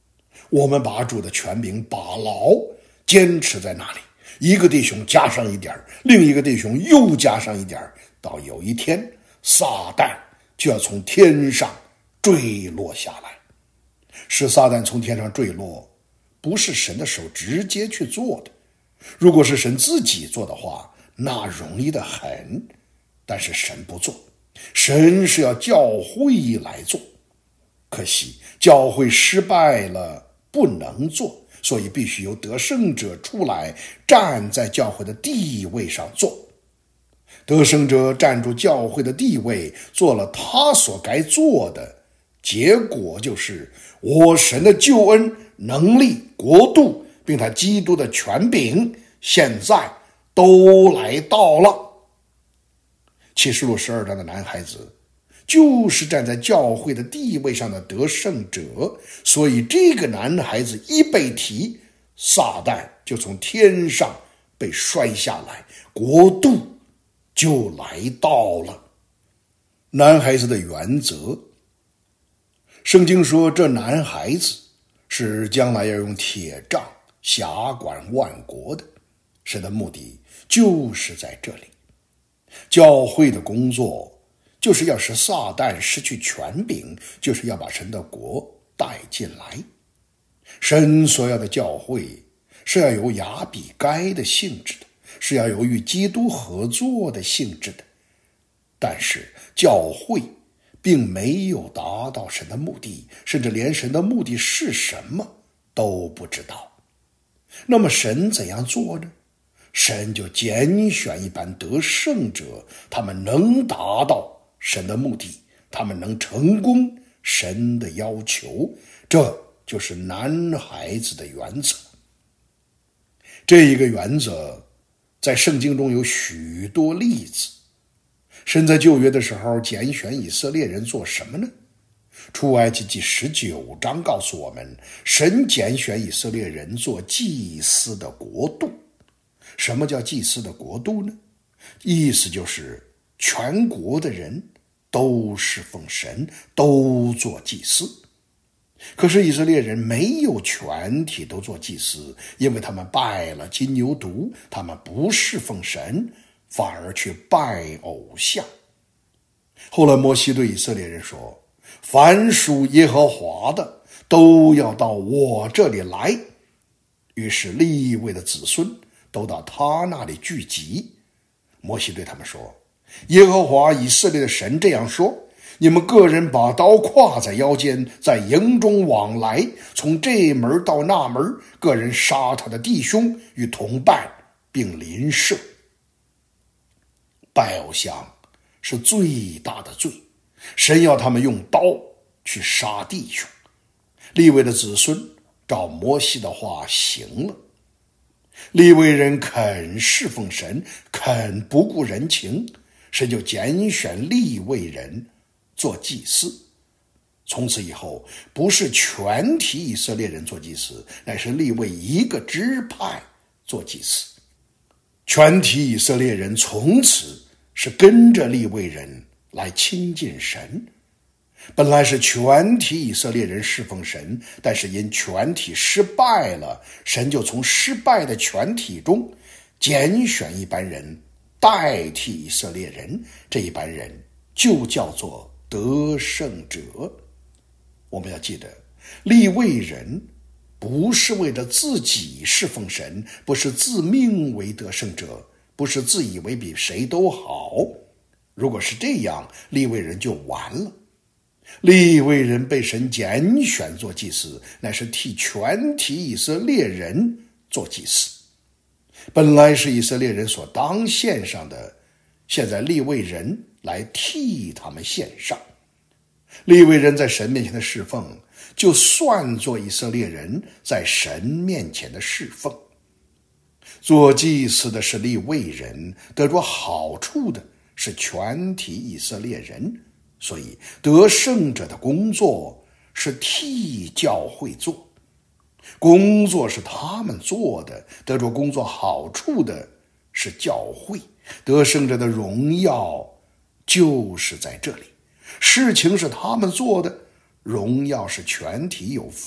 S1: 我们把主的权柄把牢，坚持在那里，一个弟兄加上一点，另一个弟兄又加上一点，到有一天撒旦就要从天上坠落下来。使撒旦从天上坠落，不是神的手直接去做的，如果是神自己做的话，那容易得很，但是神不做，神是要教会来做。可惜教会失败了，不能做，所以必须由得胜者出来，站在教会的地位上做。得胜者站住教会的地位，做了他所该做的，结果就是我神的救恩、能力、国度，并他基督的权柄，现在都来到了。启示录十二章的男孩子就是站在教会的地位上的得胜者，所以这个男孩子一被提，撒旦就从天上被摔下来，国度就来到了。男孩子的原则，圣经说这男孩子是将来要用铁杖辖管万国的，神的目的就是在这里。教会的工作就是要使撒旦失去权柄，就是要把神的国带进来。神所要的教会是要有亚比该的性质的，是要有与基督合作的性质的。但是教会并没有达到神的目的，甚至连神的目的是什么都不知道。那么神怎样做呢？神就拣选一般得胜者，他们能达到神的目的，他们能成功神的要求，这就是男孩子的原则。这一个原则在圣经中有许多例子。神在旧约的时候拣选以色列人做什么呢？出埃及记十九章告诉我们，神拣选以色列人做祭司的国度。什么叫祭司的国度呢？意思就是全国的人都侍奉神，都做祭司。可是以色列人没有全体都做祭司，因为他们拜了金牛犊，他们不侍奉神，反而去拜偶像。后来摩西对以色列人说，凡属耶和华的都要到我这里来。于是利未的子孙都到他那里聚集。摩西对他们说，耶和华以色列的神这样说，你们个人把刀挎在腰间，在营中往来，从这门到那门，个人杀他的弟兄与同伴，并邻舍。拜偶像是最大的罪，神要他们用刀去杀弟兄。利未的子孙照摩西的话行了。利未人肯侍奉神，肯不顾人情，神就拣选利未人做祭司。从此以后，不是全体以色列人做祭司，乃是利未一个支派做祭司。全体以色列人从此是跟着利未人来亲近神。本来是全体以色列人侍奉神，但是因全体失败了，神就从失败的全体中拣选一班人代替以色列人，这一班人就叫做得胜者。我们要记得，利未人不是为着自己侍奉神，不是自命为得胜者，不是自以为比谁都好。如果是这样，利未人就完了。利未人被神拣选做祭司，乃是替全体以色列人做祭司。本来是以色列人所当献上的，现在利未人来替他们献上。利未人在神面前的侍奉，就算作以色列人在神面前的侍奉。做祭司的是利未人，得着好处的是全体以色列人。所以得胜者的工作是替教会做，工作是他们做的，得着工作好处的是教会。得胜者的荣耀就是在这里，事情是他们做的，荣耀是全体有份的。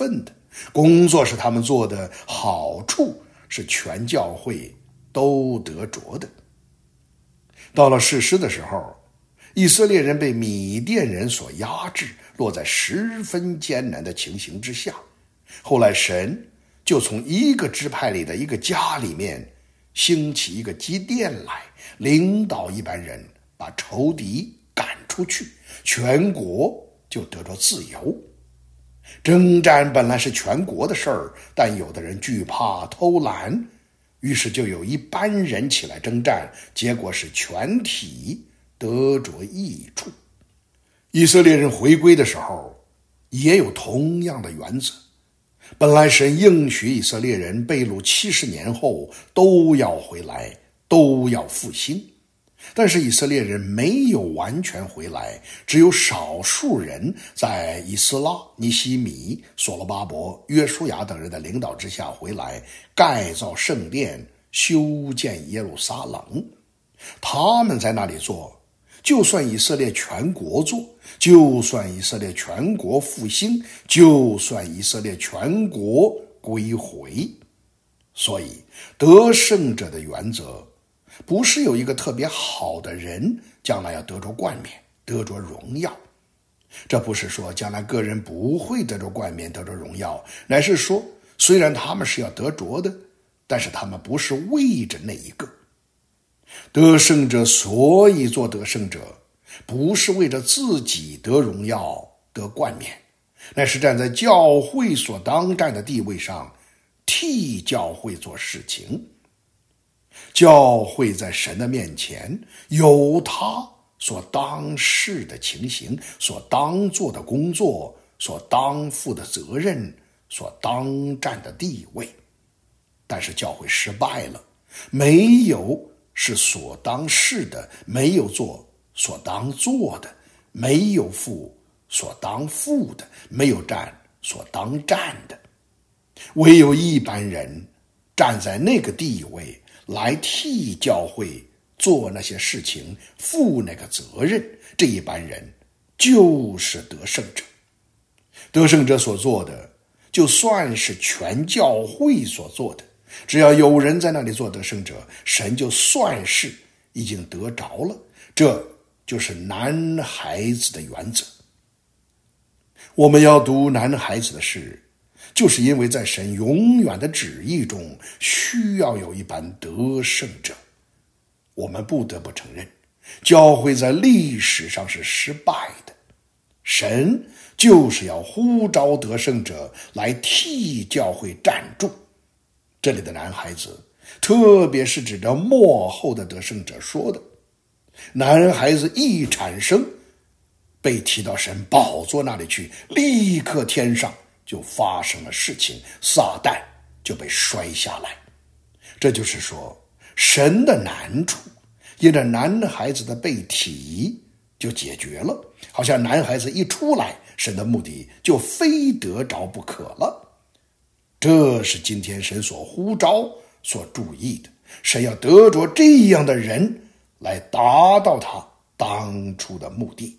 S1: 工作是他们做的，好处是全教会都得着的。到了士师的时候，以色列人被米甸人所压制，落在十分艰难的情形之下。后来神就从一个支派里的一个家里面兴起一个基甸来，领导一般人把仇敌赶出去，全国就得着自由。征战本来是全国的事儿，但有的人惧怕偷懒，于是就有一班人起来征战，结果是全体得着益处。以色列人回归的时候也有同样的原则。本来神应许以色列人被掳七十年后都要回来，都要复兴，但是以色列人没有完全回来，只有少数人在以斯拉、尼希米、所罗巴伯、约书亚等人的领导之下回来，盖造圣殿，修建耶路撒冷。他们在那里做，就算以色列全国做，就算以色列全国复兴，就算以色列全国归回。所以得胜者的原则不是有一个特别好的人将来要得着冠冕，得着荣耀。这不是说将来个人不会得着冠冕，得着荣耀，乃是说虽然他们是要得着的，但是他们不是为着那一个。得胜者所以做得胜者，不是为着自己得荣耀得冠冕，乃是站在教会所当站的地位上，替教会做事情。教会在神的面前有他所当事的情形，所当做的工作，所当负的责任，所当站的地位。但是教会失败了，没有是所当事的，没有做所当做的，没有负所当负的，没有站所当站的。唯有一般人站在那个地位来替教会做那些事情，负那个责任，这一般人就是得胜者。得胜者所做的，就算是全教会所做的，只要有人在那里做得胜者，神就算是已经得着了。这就是男孩子的原则。我们要读男孩子的事，就是因为在神永远的旨意中需要有一般得胜者。我们不得不承认，教会在历史上是失败的，神就是要呼召得胜者来替教会站住。这里的男孩子特别是指着末后的得胜者说的。男孩子一产生，被提到神宝座那里去，立刻天上就发生了事情，撒旦就被摔下来。这就是说，神的难处因着男孩子的被提就解决了，好像男孩子一出来，神的目的就非得着不可了。这是今天神所呼召所注意的，神要得着这样的人来达到他当初的目的。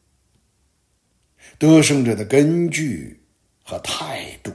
S1: 得胜者的根据和态度。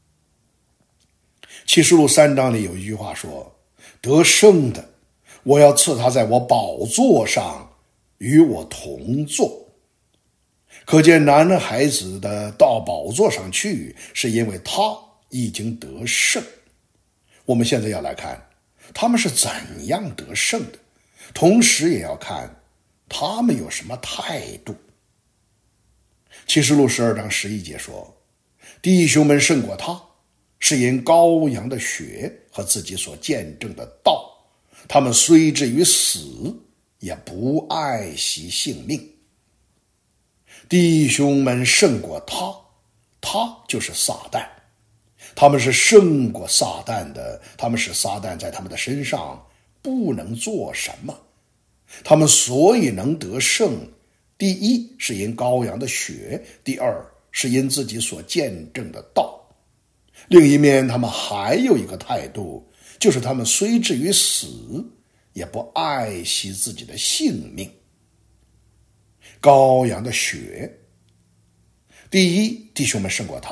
S1: 启示录三章里有一句话说，得胜的，我要赐他在我宝座上与我同坐。可见男孩子的到宝座上去，是因为他已经得胜。我们现在要来看他们是怎样得胜的，同时也要看他们有什么态度。启示录十二章十一节说，弟兄们胜过他，是因羔羊的血和自己所见证的道，他们虽至于死，也不爱惜性命。弟兄们胜过他，他就是撒旦，他们是胜过撒旦的，他们使撒旦在他们的身上不能做什么。他们所以能得胜，第一是因羔羊的血，第二是因自己所见证的道。另一面他们还有一个态度，就是他们虽至于死，也不爱惜自己的性命。羔羊的血，第一，弟兄们胜过他，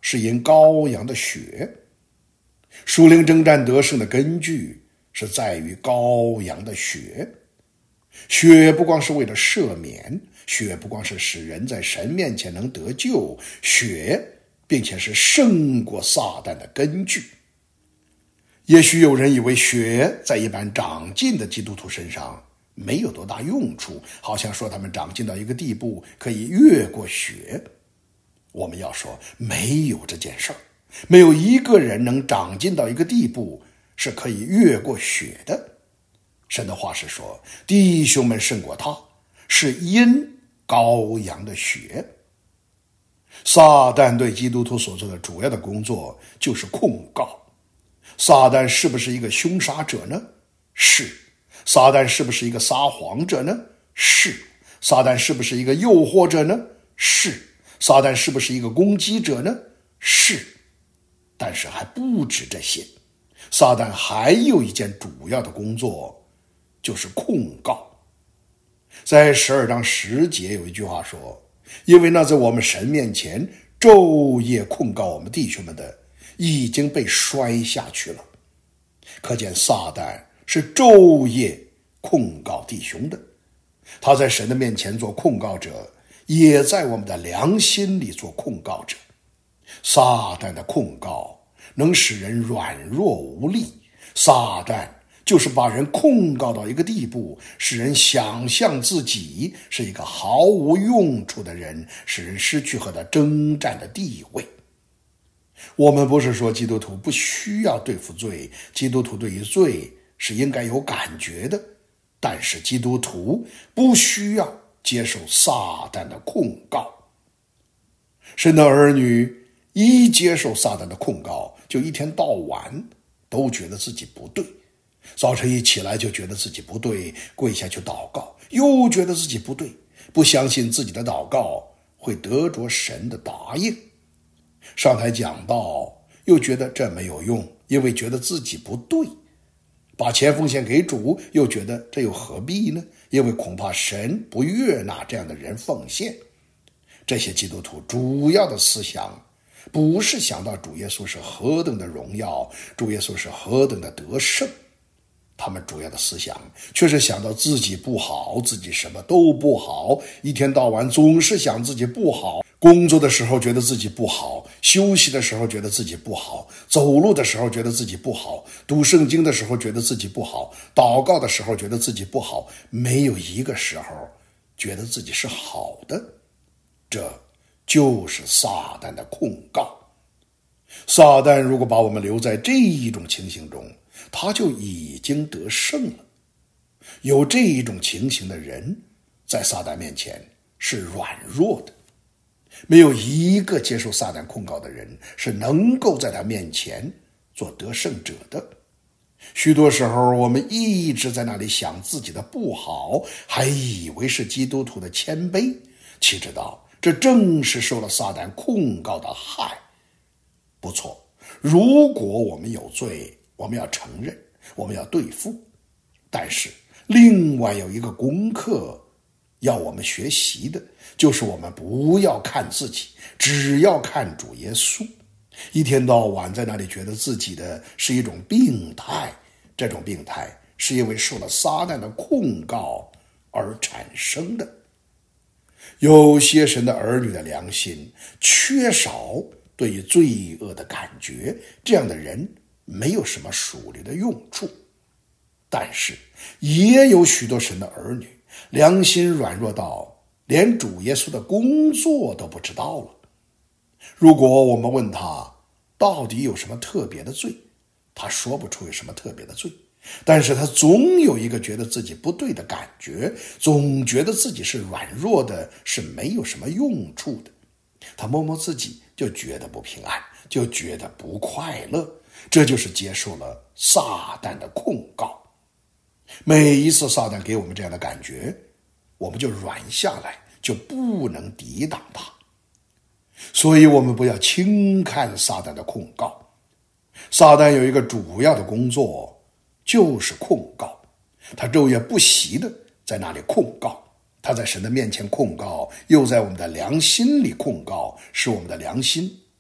S1: 是因羔羊的血。属灵征战得胜的根据是在于羔羊的血。血不光是为了赦免，血不光是使人在神面前能得救，血并且是胜过撒旦的根据。也许有人以为血在一般长进的基督徒身上没有多大用处，好像说他们长进到一个地步可以越过血。我们要说，没有这件事儿，没有一个人能长进到一个地步是可以越过血的。神的话是说，弟兄们胜过他，是因羔羊的血。撒旦对基督徒所做的主要的工作就是控告。撒旦是不是一个凶杀者呢？是。撒旦是不是一个撒谎者呢？是。撒旦是不是一个诱惑者呢？是。撒旦是不是一个攻击者呢？是。但是还不止这些，撒旦还有一件主要的工作，就是控告。在十二章十节有一句话说，因为那在我们神面前昼夜控告我们弟兄们的，已经被摔下去了。可见撒旦是昼夜控告弟兄的，他在神的面前做控告者，也在我们的良心里做控告者。撒旦的控告能使人软弱无力，撒旦就是把人控告到一个地步，使人想象自己是一个毫无用处的人，使人失去和他征战的地位。我们不是说基督徒不需要对付罪，基督徒对于罪是应该有感觉的，但是基督徒不需要接受撒旦的控告。神的儿女一接受撒旦的控告，就一天到晚都觉得自己不对，早晨一起来就觉得自己不对，跪下去祷告，又觉得自己不对，不相信自己的祷告会得着神的答应。上台讲道，又觉得这没有用，因为觉得自己不对。把钱奉献给主，又觉得这又何必呢？因为恐怕神不悦纳这样的人奉献。这些基督徒主要的思想不是想到主耶稣是何等的荣耀，主耶稣是何等的得胜，他们主要的思想却是想到自己不好，自己什么都不好，一天到晚总是想自己不好，工作的时候觉得自己不好，休息的时候觉得自己不好，走路的时候觉得自己不好，读圣经的时候觉得自己不好，祷告的时候觉得自己不好，没有一个时候觉得自己是好的。这就是撒旦的控告。撒旦如果把我们留在这一种情形中，他就已经得胜了。有这一种情形的人，在撒旦面前是软弱的。没有一个接受撒旦控告的人是能够在他面前做得胜者的。许多时候我们一直在那里想自己的不好，还以为是基督徒的谦卑，岂知道这正是受了撒旦控告的害。不错，如果我们有罪，我们要承认，我们要对付。但是另外有一个功课要我们学习的，就是我们不要看自己，只要看主耶稣。一天到晚在那里觉得自己的是一种病态，这种病态是因为受了撒旦的控告而产生的。有些神的儿女的良心缺少对于罪恶的感觉，这样的人没有什么属灵的用处。但是也有许多神的儿女良心软弱到连主耶稣的工作都不知道了。如果我们问他到底有什么特别的罪，他说不出有什么特别的罪，但是他总有一个觉得自己不对的感觉，总觉得自己是软弱的，是没有什么用处的。他摸摸自己就觉得不平安，就觉得不快乐，这就是接受了撒旦的控告。每一次撒旦给我们这样的感觉，我们就软下来，就不能抵挡他。所以我们不要轻看撒旦的控告。撒旦有一个主要的工作，就是控告。他昼夜不息的在那里控告，他在神的面前控告，又在我们的良心里控告，使我们的良心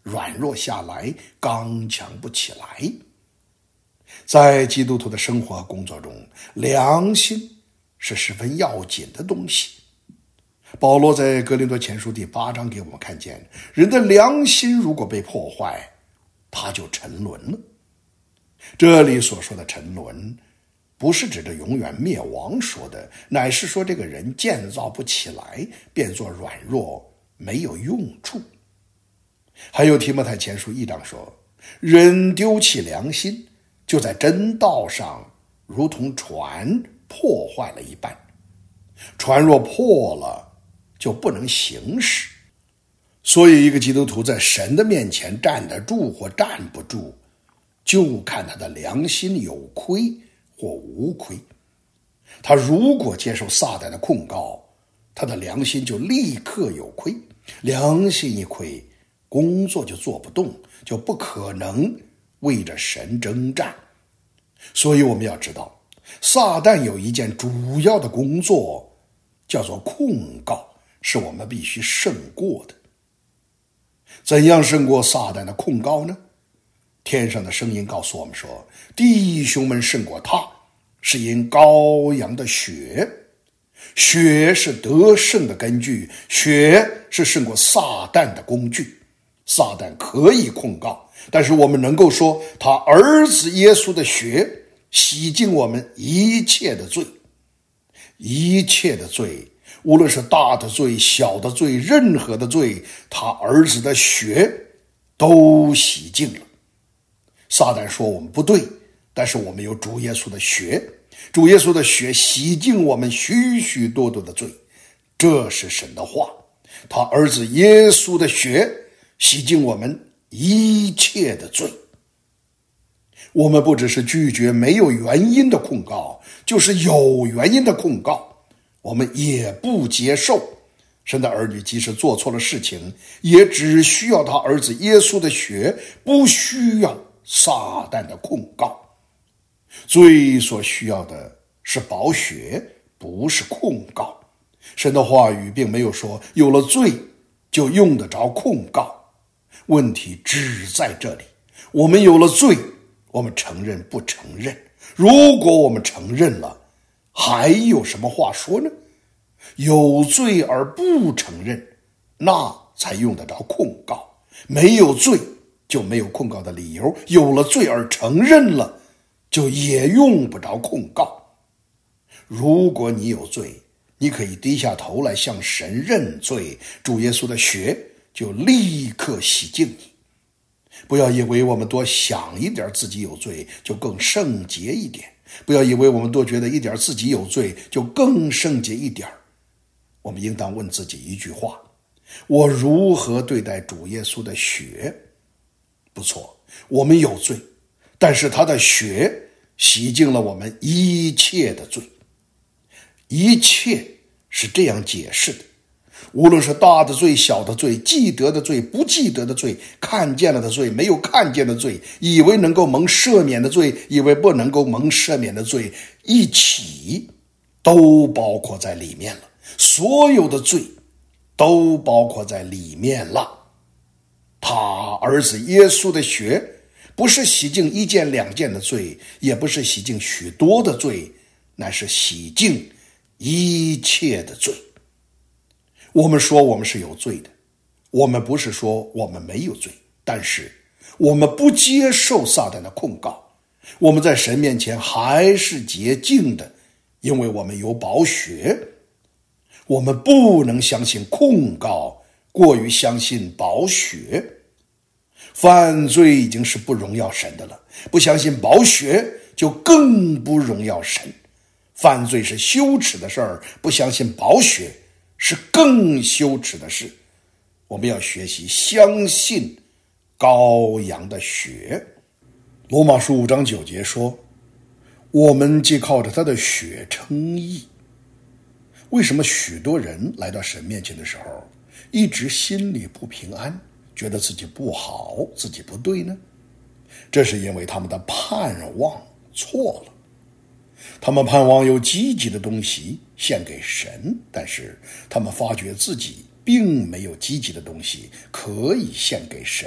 S1: 软弱下来，刚强不起来。在基督徒的生活和工作中，良心是十分要紧的东西。保罗在哥林多前书第八章给我们看见，人的良心如果被破坏，他就沉沦了。这里所说的沉沦，不是指着永远灭亡说的，乃是说这个人建造不起来，变作软弱，没有用处。还有提摩太前书一章说，人丢弃良心，就在真道上如同船破坏了一般。船若破了，就不能行驶。所以一个基督徒在神的面前站得住或站不住，就看他的良心有亏或无亏。他如果接受撒旦的控告，他的良心就立刻有亏。良心一亏，工作就做不动，就不可能为着神征战。所以我们要知道，撒旦有一件主要的工作，叫做控告，是我们必须胜过的。怎样胜过撒旦的控告呢？天上的声音告诉我们说，弟兄们胜过他，是因羔羊的血。血是得胜的根据，血是胜过撒旦的工具。撒旦可以控告，但是我们能够说，他儿子耶稣的血洗净我们一切的罪。一切的罪，无论是大的罪、小的罪，任何的罪，他儿子的血都洗净了。撒旦说我们不对，但是我们有主耶稣的血，主耶稣的血洗净我们许许多多的罪。这是神的话，他儿子耶稣的血洗净我们一切的罪。我们不只是拒绝没有原因的控告，就是有原因的控告，我们也不接受。神的儿女即使做错了事情，也只需要他儿子耶稣的血，不需要撒旦的控告。罪所需要的是宝血，不是控告。神的话语并没有说有了罪就用得着控告，问题只在这里，我们有了罪，我们承认不承认？如果我们承认了，还有什么话说呢？有罪而不承认，那才用得着控告。没有罪就没有控告的理由，有了罪而承认了，就也用不着控告。如果你有罪，你可以低下头来向神认罪，主耶稣的血就立刻洗净你。不要以为我们多想一点自己有罪就更圣洁一点，不要以为我们多觉得一点自己有罪就更圣洁一点。我们应当问自己一句话，我如何对待主耶稣的血？不错，我们有罪，但是他的血洗净了我们一切的罪。一切是这样解释的，无论是大的罪、小的罪，记得的罪、不记得的罪，看见了的罪、没有看见的罪，以为能够蒙赦免的罪，以为不能够蒙赦免的罪，一起都包括在里面了。所有的罪都包括在里面了。他儿子耶稣的血不是洗净一件两件的罪，也不是洗净许多的罪，乃是洗净一切的罪。我们说我们是有罪的，我们不是说我们没有罪，但是我们不接受撒旦的控告，我们在神面前还是洁净的，因为我们有宝血。我们不能相信控告，过于相信宝血。犯罪已经是不荣耀神的了，不相信宝血就更不荣耀神。犯罪是羞耻的事儿，不相信宝血是更羞耻的事。我们要学习相信羔羊的血。罗马书五章九节说，我们既靠着他的血称义。为什么许多人来到神面前的时候，一直心里不平安，觉得自己不好，自己不对呢？这是因为他们的盼望错了。他们盼望有积极的东西献给神，但是他们发觉自己并没有积极的东西可以献给神。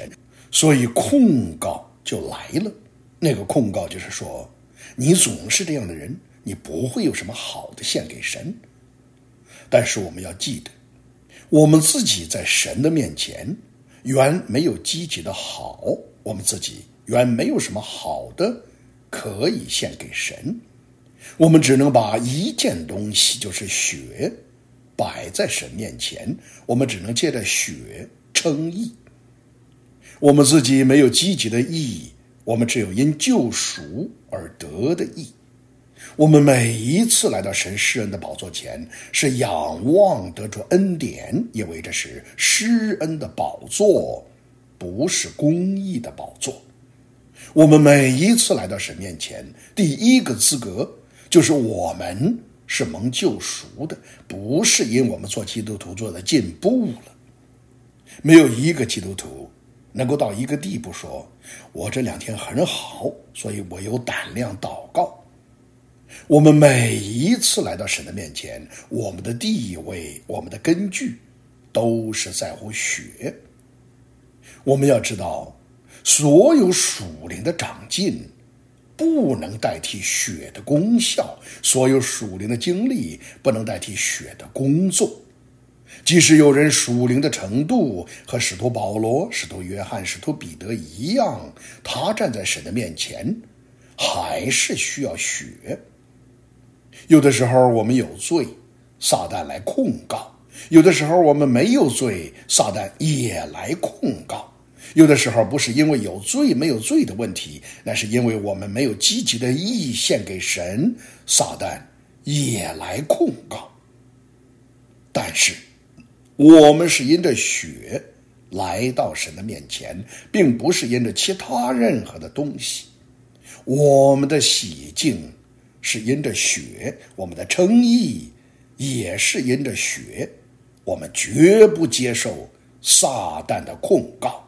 S1: 所以控告就来了。那个控告就是说，你总是这样的人，你不会有什么好的献给神。但是我们要记得，我们自己在神的面前原没有积极的好，我们自己原没有什么好的可以献给神。我们只能把一件东西，就是血，摆在神面前，我们只能借着血称义。我们自己没有积极的义，我们只有因救赎而得的义。我们每一次来到神施恩的宝座前，是仰望得着恩典，因为这是施恩的宝座，不是公义的宝座。我们每一次来到神面前，第一个资格就是我们是蒙救赎的，不是因我们做基督徒做的进步了。没有一个基督徒能够到一个地步说，我这两天很好，所以我有胆量祷告。我们每一次来到神的面前，我们的地位，我们的根据都是在乎血。我们要知道，所有属灵的长进不能代替血的功效，所有属灵的经历不能代替血的工作。即使有人属灵的程度和使徒保罗、使徒约翰、使徒彼得一样，他站在神的面前还是需要血。有的时候我们有罪，撒旦来控告；有的时候我们没有罪，撒旦也来控告。有的时候不是因为有罪没有罪的问题，那是因为我们没有积极的义献给神，撒旦也来控告。但是我们是因着血来到神的面前，并不是因着其他任何的东西。我们的洗净是因着血，我们的称义也是因着血。我们绝不接受撒旦的控告。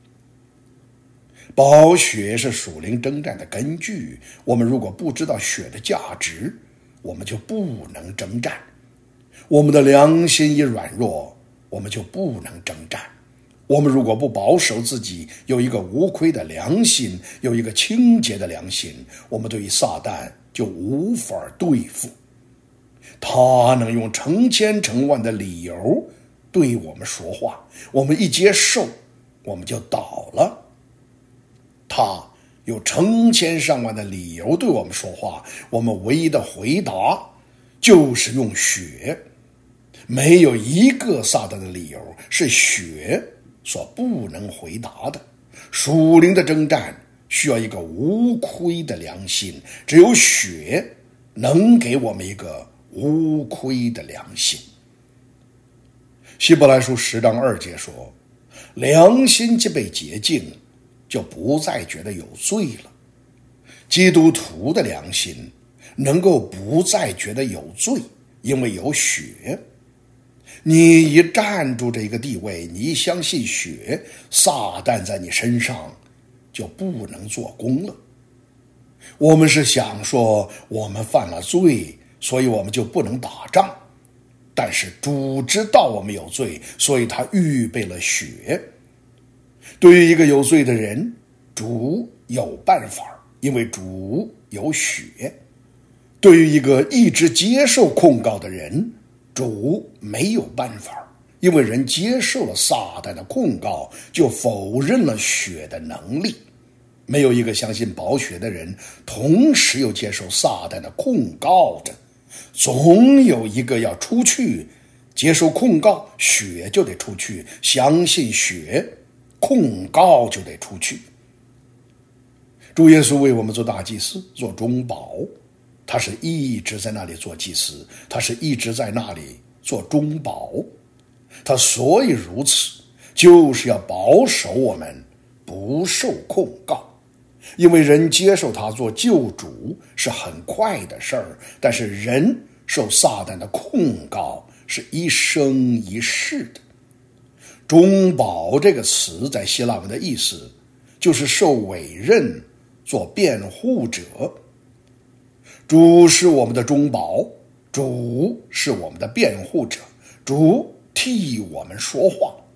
S1: 宝血是属灵征战的根据，我们如果不知道血的价值，我们就不能征战。我们的良心一软弱，我们就不能征战。我们如果不保守自己有一个无亏的良心，有一个清洁的良心，我们对于撒旦就无法对付。他能用成千成万的理由对我们说话，我们一接受，我们就倒了。他有成千上万的理由对我们说话，我们唯一的回答就是用血。没有一个撒旦的理由是血所不能回答的。属灵的征战需要一个无亏的良心，只有血能给我们一个无亏的良心。希伯来书十章二节说，良心既被洁净，就不再觉得有罪了。基督徒的良心能够不再觉得有罪，因为有血。你一站住这个地位，你一相信血，撒旦在你身上就不能做工了。我们是想说我们犯了罪，所以我们就不能打仗，但是主知道我们有罪，所以他预备了血。对于一个有罪的人，主有办法，因为主有血。对于一个一直接受控告的人，主没有办法，因为人接受了撒旦的控告，就否认了血的能力。没有一个相信宝血的人同时又接受撒旦的控告着，总有一个要出去，接受控告，血就得出去；相信血，控告就得出去。主耶稣为我们做大祭司，做中保，他是一直在那里做祭司，他是一直在那里做中保。他所以如此，就是要保守我们不受控告。因为人接受他做救主是很快的事儿，但是人受撒旦的控告是一生一世的。中保这个词在希腊文的意思就是受委任做辩护者。主是我们的中保，主是我们的辩护者，主替我们说话。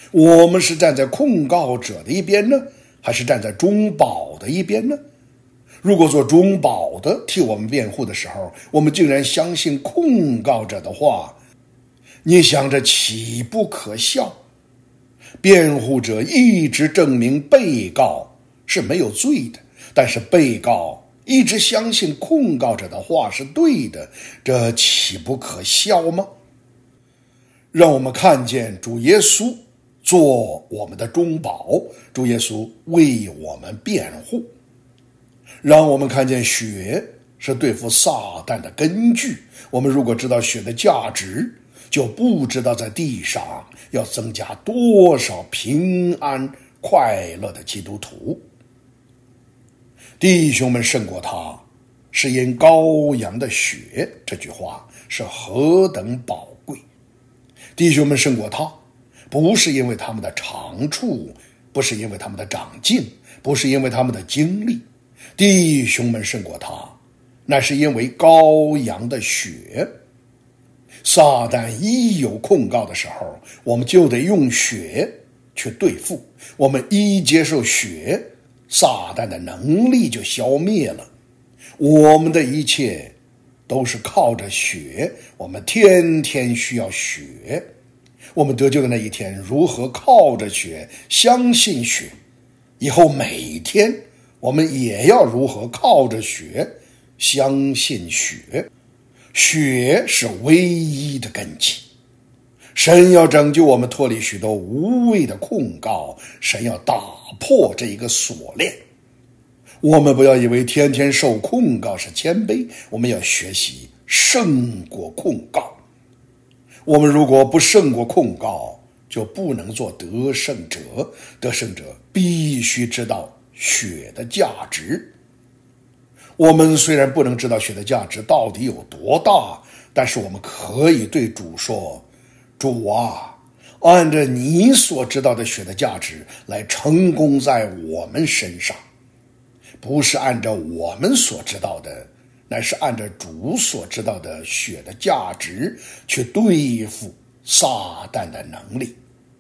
S1: 我们是站在控告者的一边呢，还是站在中保的一边呢？如果做中保的替我们辩护的时候，我们竟然相信控告者的话，你想着岂不可笑？辩护者一直证明被告是没有罪的，但是被告一直相信控告者的话是对的，这岂不可笑吗？让我们看见主耶稣做我们的中保，主耶稣为我们辩护。让我们看见血是对付撒旦的根据，我们如果知道血的价值，就不知道在地上要增加多少平安快乐的基督徒。弟兄们胜过他，是因羔羊的血，这句话是何等宝贵。弟兄们胜过他，不是因为他们的长处，不是因为他们的长进，不是因为他们的经历，弟兄们胜过他，那是因为羔羊的血。撒旦一有控告的时候，我们就得用血去对付。我们一接受血，撒旦的能力就消灭了。我们的一切都是靠着血，我们天天需要血。我们得救的那一天，如何靠着血，相信血，以后每天我们也要如何靠着血，相信血。血是唯一的根基。神要拯救我们脱离许多无谓的控告，神要打破这一个锁链。我们不要以为天天受控告是谦卑，我们要学习胜过控告。我们如果不胜过控告，就不能做得胜者。得胜者必须知道血的价值。我们虽然不能知道血的价值到底有多大，但是我们可以对主说，主啊，按着你所知道的血的价值来成功在我们身上，不是按照我们所知道的，乃是按照主所知道的血的价值去对付撒旦的能力。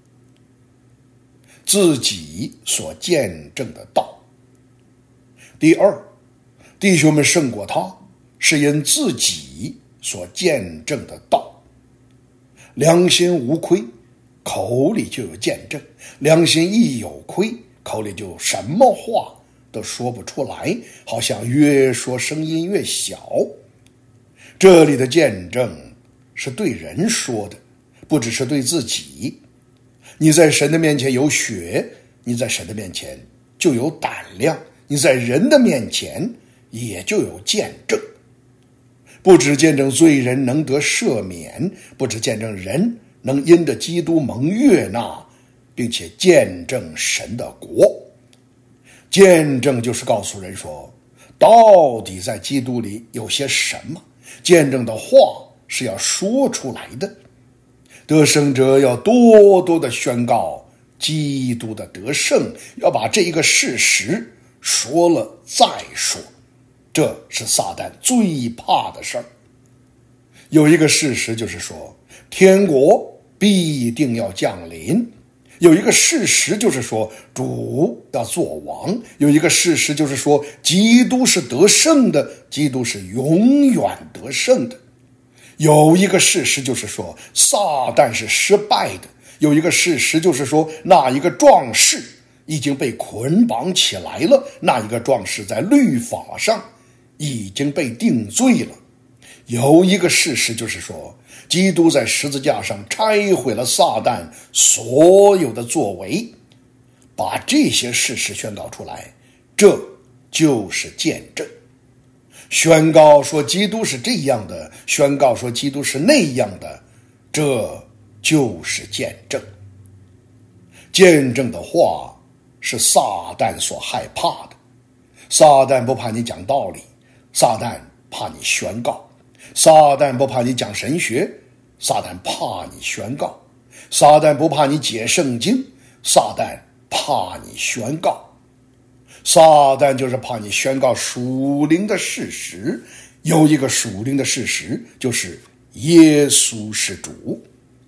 S1: 自己所见证的道。第二，弟兄们胜过他，是因自己所见证的道。良心无亏，口里就有见证；良心一有亏，口里就什么话都说不出来，好像越说声音越小。这里的见证是对人说的，不只是对自己。你在神的面前有血，你在神的面前就有胆量，你在人的面前也就有见证。不只见证罪人能得赦免，不只见证人能因着基督蒙悦纳，并且见证神的国。见证就是告诉人说，到底在基督里有些什么。见证的话是要说出来的。得胜者要多多的宣告基督的得胜，要把这一个事实说了再说。这是撒旦最怕的事儿。有一个事实就是说，天国必定要降临。有一个事实就是说，主要做王。有一个事实就是说，基督是得胜的，基督是永远得胜的。有一个事实就是说，撒旦是失败的。有一个事实就是说，那一个壮士已经被捆绑起来了，那一个壮士在律法上已经被定罪了。有一个事实就是说，基督在十字架上拆毁了撒旦所有的作为。把这些事实宣告出来，这就是见证。宣告说基督是这样的，宣告说基督是那样的，这就是见证。见证的话是撒旦所害怕的。撒旦不怕你讲道理，撒旦怕你宣告。撒旦不怕你讲神学，撒旦怕你宣告。撒旦不怕你解圣经，撒旦怕你宣告。撒旦就是怕你宣告属灵的事实。有一个属灵的事实，就是耶稣是主。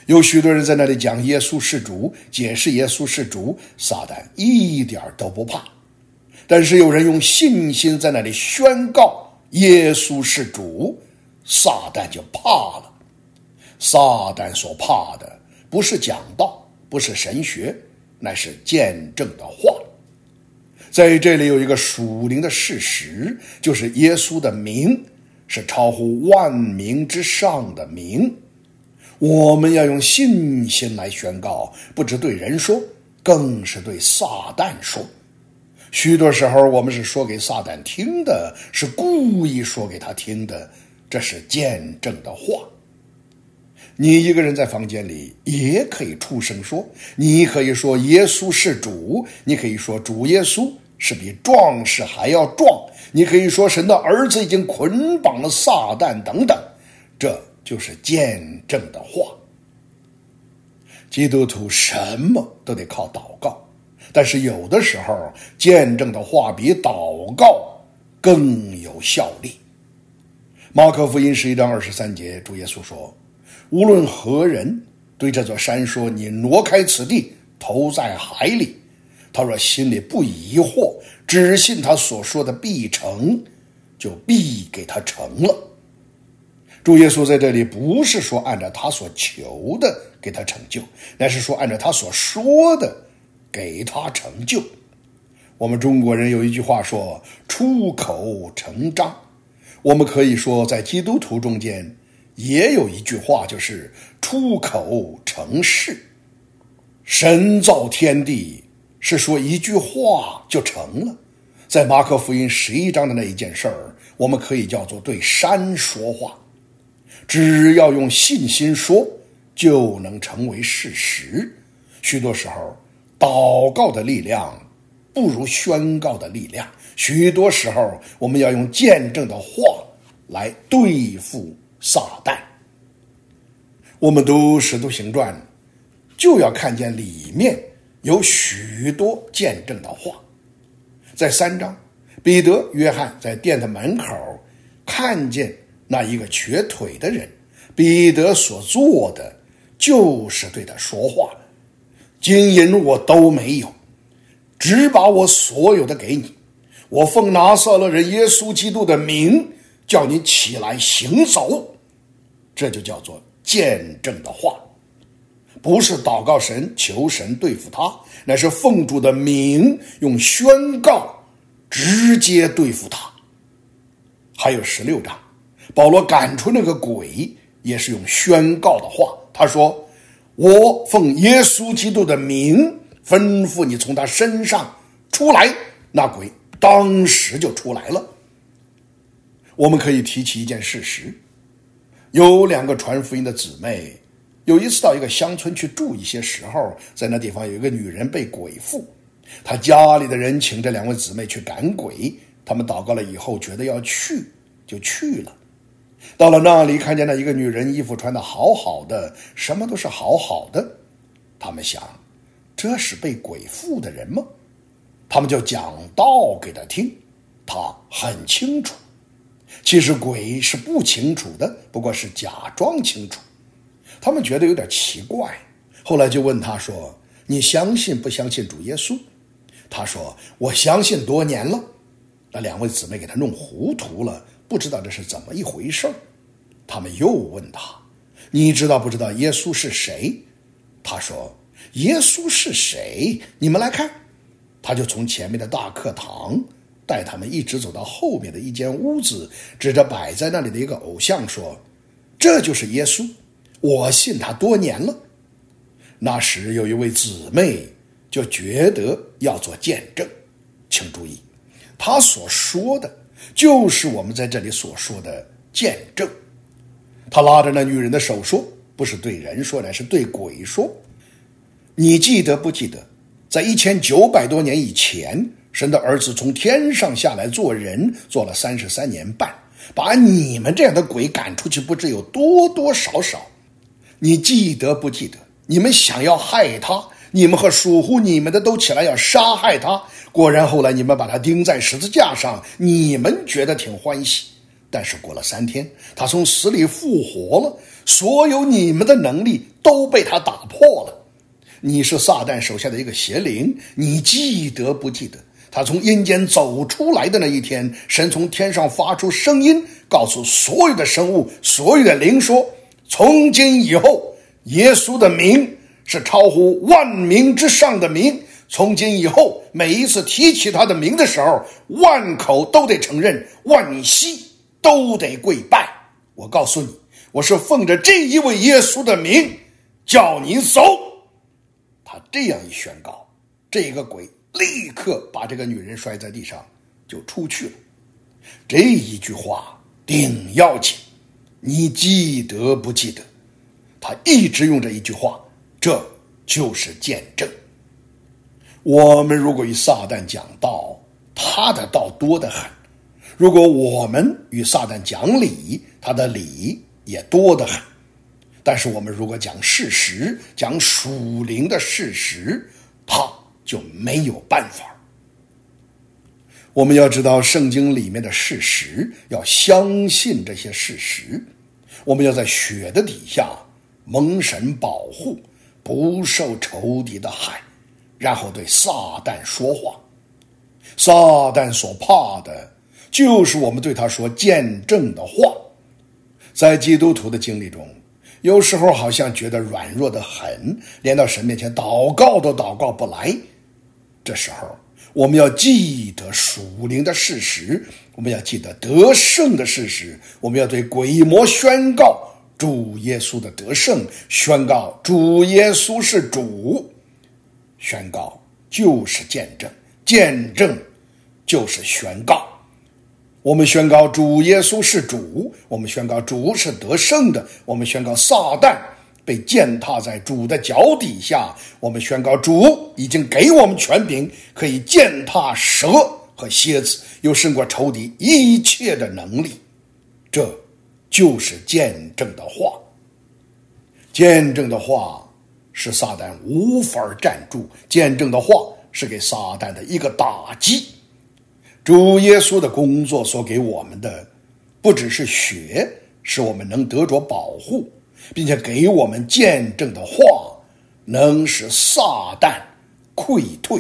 S1: 有许多人在那里讲耶稣是主，解释耶稣是主，撒旦一点都不怕。但是有人用信心在那里宣告耶稣是主，撒旦就怕了。撒旦所怕的不是讲道，不是神学，乃是见证的话。在这里有一个属灵的事实，就是耶稣的名是超乎万名之上的名。我们要用信心来宣告，不只对人说，更是对撒旦说。许多时候我们是说给撒旦听的，是故意说给他听的，这是见证的话。你一个人在房间里也可以出声说，你可以说耶稣是主，你可以说主耶稣是比壮士还要壮，你可以说神的儿子已经捆绑了撒旦等等，这就是见证的话。基督徒什么都得靠祷告，但是有的时候见证的话比祷告更有效力。马可福音十一章二十三节，主耶稣说，无论何人对这座山说，你挪开此地，投在海里，他若心里不疑惑，只信他所说的必成，就必给他成了。主耶稣在这里不是说按照他所求的给他成就，乃是说按照他所说的给他成就。我们中国人有一句话说，出口成章。我们可以说在基督徒中间也有一句话，就是出口成事。神造天地是说一句话就成了。在马可福音十一章的那一件事儿，我们可以叫做对山说话。只要用信心说，就能成为事实。许多时候祷告的力量不如宣告的力量，许多时候我们要用见证的话来对付撒旦。我们读使徒行传就要看见里面有许多见证的话。在三章，彼得、约翰在殿的门口看见那一个瘸腿的人，彼得所做的就是对他说话，金银我都没有，只把我所有的给你，我奉拿撒勒人耶稣基督的名叫你起来行走。这就叫做见证的话，不是祷告神求神对付他，乃是奉主的名用宣告直接对付他。还有十六章，保罗赶出那个鬼也是用宣告的话，他说，我奉耶稣基督的名吩咐你从他身上出来，那鬼当时就出来了。我们可以提起一件事实，有两个传福音的姊妹，有一次到一个乡村去住一些时候，在那地方有一个女人被鬼附，她家里的人请这两位姊妹去赶鬼，他们祷告了以后觉得要去就去了。到了那里，看见那一个女人衣服穿得好好的，什么都是好好的，他们想这是被鬼附的人吗？他们就讲道给她听，她很清楚。其实鬼是不清楚的，不过是假装清楚。他们觉得有点奇怪，后来就问他说，你相信不相信主耶稣？他说，我相信多年了。那两位姊妹给他弄糊涂了，不知道这是怎么一回事。他们又问他，你知道不知道耶稣是谁？他说，耶稣是谁？你们来看。他就从前面的大课堂带他们一直走到后面的一间屋子，指着摆在那里的一个偶像说，这就是耶稣，我信他多年了。那时有一位姊妹就觉得要做见证，请注意，他所说的就是我们在这里所说的见证。他拉着那女人的手说，不是对人说，乃是对鬼说，你记得不记得，在一千九百多年以前，神的儿子从天上下来做人，做了三十三年半，把你们这样的鬼赶出去，不知有多多少少。你记得不记得，你们想要害他，你们和属乎你们的都起来要杀害他，果然后来你们把他钉在十字架上，你们觉得挺欢喜， 但是过了三天，他从死里复活了，所有你们的能力都被他打破了。你是撒旦手下的一个邪灵，你记得不记得他从阴间走出来的那一天，神从天上发出声音，告诉所有的生物，所有的灵说，从今以后耶稣的名是超乎万名之上的名，从今以后每一次提起他的名的时候，万口都得承认，万膝都得跪拜。我告诉你，我是奉着这一位耶稣的名叫你走。他这样一宣告，这个鬼立刻把这个女人摔在地上就出去了。这一句话顶要紧，你记得不记得？他一直用这一句话，这就是见证。我们如果与撒旦讲道，他的道多得很；如果我们与撒旦讲理，他的理也多得很。但是我们如果讲事实，讲属灵的事实，他就没有办法。我们要知道圣经里面的事实，要相信这些事实。我们要在血的底下蒙神保护，不受仇敌的害，然后对撒旦说话。撒旦所怕的就是我们对他说见证的话。在基督徒的经历中，有时候好像觉得软弱的很，连到神面前祷告都祷告不来。这时候我们要记得属灵的事实，我们要记得得胜的事实，我们要对鬼魔宣告主耶稣的得胜，宣告主耶稣是主，宣告就是见证，见证就是宣告。我们宣告主耶稣是主，我们宣告主是得胜的，我们宣告撒旦被践踏在主的脚底下，我们宣告主已经给我们权柄，可以践踏蛇和蝎子，有胜过仇敌一切的能力。这就是见证的话。见证的话使撒旦无法站住，见证的话是给撒旦的一个打击。主耶稣的工作所给我们的不只是血，使我们能得着保护，并且给我们见证的话能使撒旦溃退。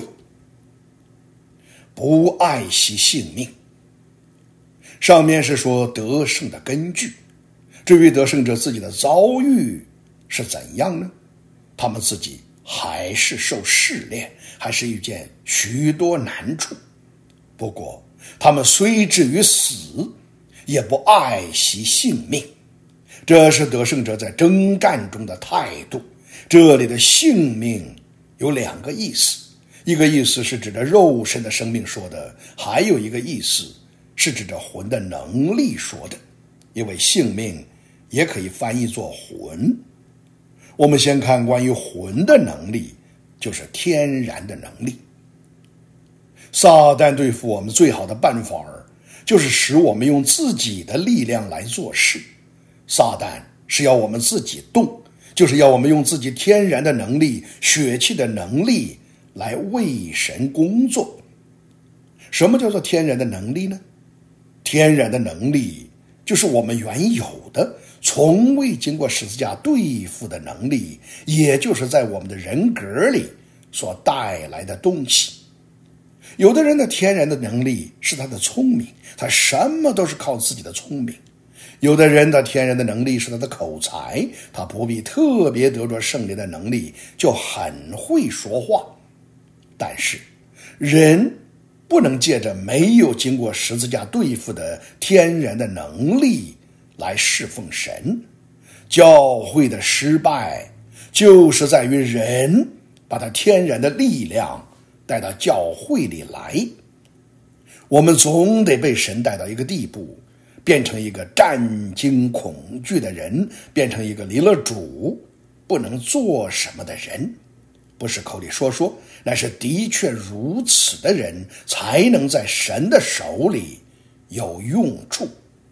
S1: 不爱惜性命，上面是说得胜的根据，至于得胜者自己的遭遇是怎样呢？他们自己还是受试炼，还是遇见许多难处。不过他们虽至于死，也不爱惜性命。这是得胜者在征战中的态度。这里的性命有两个意思，一个意思是指着肉身的生命说的，还有一个意思是指着魂的能力说的。因为性命也可以翻译作魂。我们先看关于魂的能力，就是天然的能力。撒旦对付我们最好的办法就是使我们用自己的力量来做事。撒旦是要我们自己动，就是要我们用自己天然的能力、血气的能力来为神工作。什么叫做天然的能力呢？天然的能力就是我们原有的从未经过十字架对付的能力，也就是在我们的人格里所带来的东西。有的人的天然的能力是他的聪明，他什么都是靠自己的聪明。有的人的天然的能力是他的口才，他不必特别得着圣灵的能力就很会说话。但是人不能借着没有经过十字架对付的天然的能力来侍奉神。教会的失败就是在于人把他天然的力量带到教会里来。我们总得被神带到一个地步，变成一个战惊恐惧的人，变成一个离了主不能做什么的人。不是口里说说，乃是的确如此的人，才能在神的手里有用处。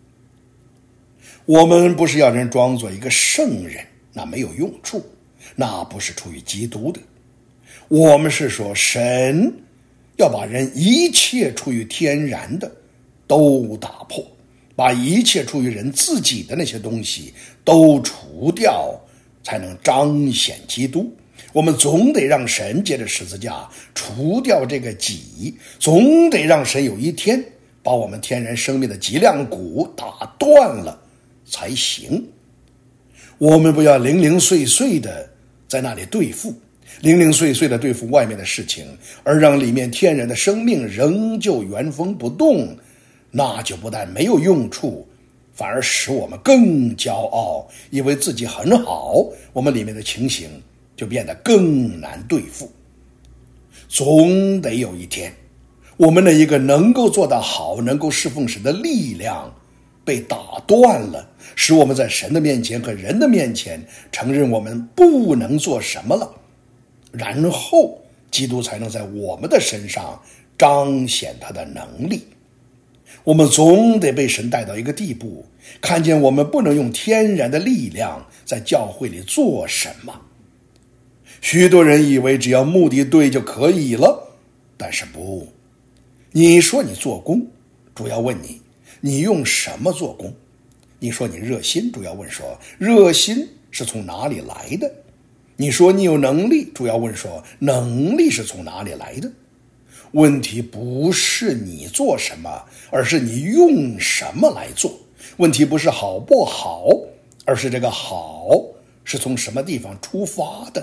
S1: 我们不是要人装作一个圣人，那没有用处，那不是出于基督的。我们是说神要把人一切出于天然的都打破， 把一切出于人自己的那些东西都除掉，才能彰显基督。我们总得让神借着十字架除掉这个己，总得让神有一天把我们天然生命的脊梁骨打断了才行。我们不要零零碎碎的在那里对付，零零碎碎的对付外面的事情，而让里面天然的生命仍旧原封不动，那就不但没有用处，反而使我们更骄傲，以为自己很好，我们里面的情形就变得更难对付。总得有一天，我们的一个能够做得好，能够侍奉神的力量被打断了，使我们在神的面前和人的面前承认我们不能做什么了，然后基督才能在我们的身上彰显他的能力。我们总得被神带到一个地步，看见我们不能用天然的力量在教会里做什么。许多人以为只要目的对就可以了，但是不。你说你做工，主要问你，你用什么做工？你说你热心，主要问说，热心是从哪里来的？你说你有能力，主要问说，能力是从哪里来的？问题不是你做什么，而是你用什么来做。问题不是好不好，而是这个好是从什么地方出发的。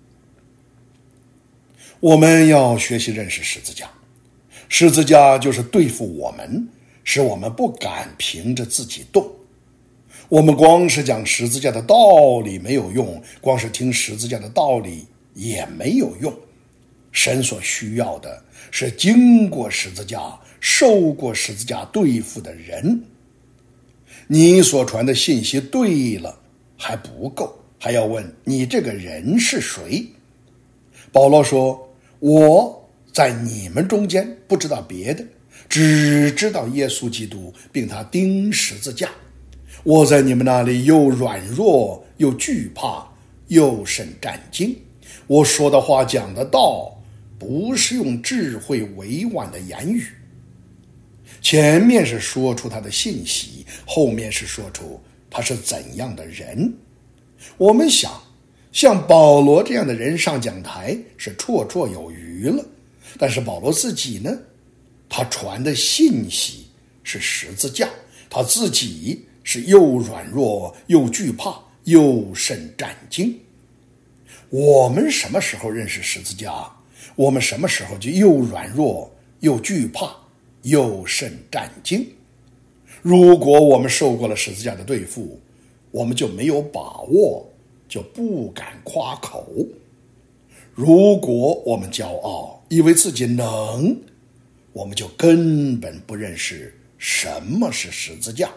S1: 我们要学习认识十字架，十字架就是对付我们，使我们不敢凭着自己动。我们光是讲十字架的道理没有用，光是听十字架的道理也没有用。神所需要的是经过十字架、受过十字架对付的人。你所传的信息对了还不够，还要问你这个人是谁。保罗说，我在你们中间不知道别的，只知道耶稣基督并他钉十字架。我在你们那里又软弱又惧怕又甚战惊。我说的话讲的道不是用智慧委婉的言语。前面是说出他的信息，后面是说出他是怎样的人。我们想像保罗这样的人上讲台是绰绰有余了，但是保罗自己呢，他传的信息是十字架，他自己是又软弱又惧怕又甚战惊。我们什么时候认识十字架，我们什么时候就又软弱又惧怕又甚战惊。如果我们受过了十字架的对付，我们就没有把握，就不敢夸口。如果我们骄傲，以为自己能，我们就根本不认识什么是十字架。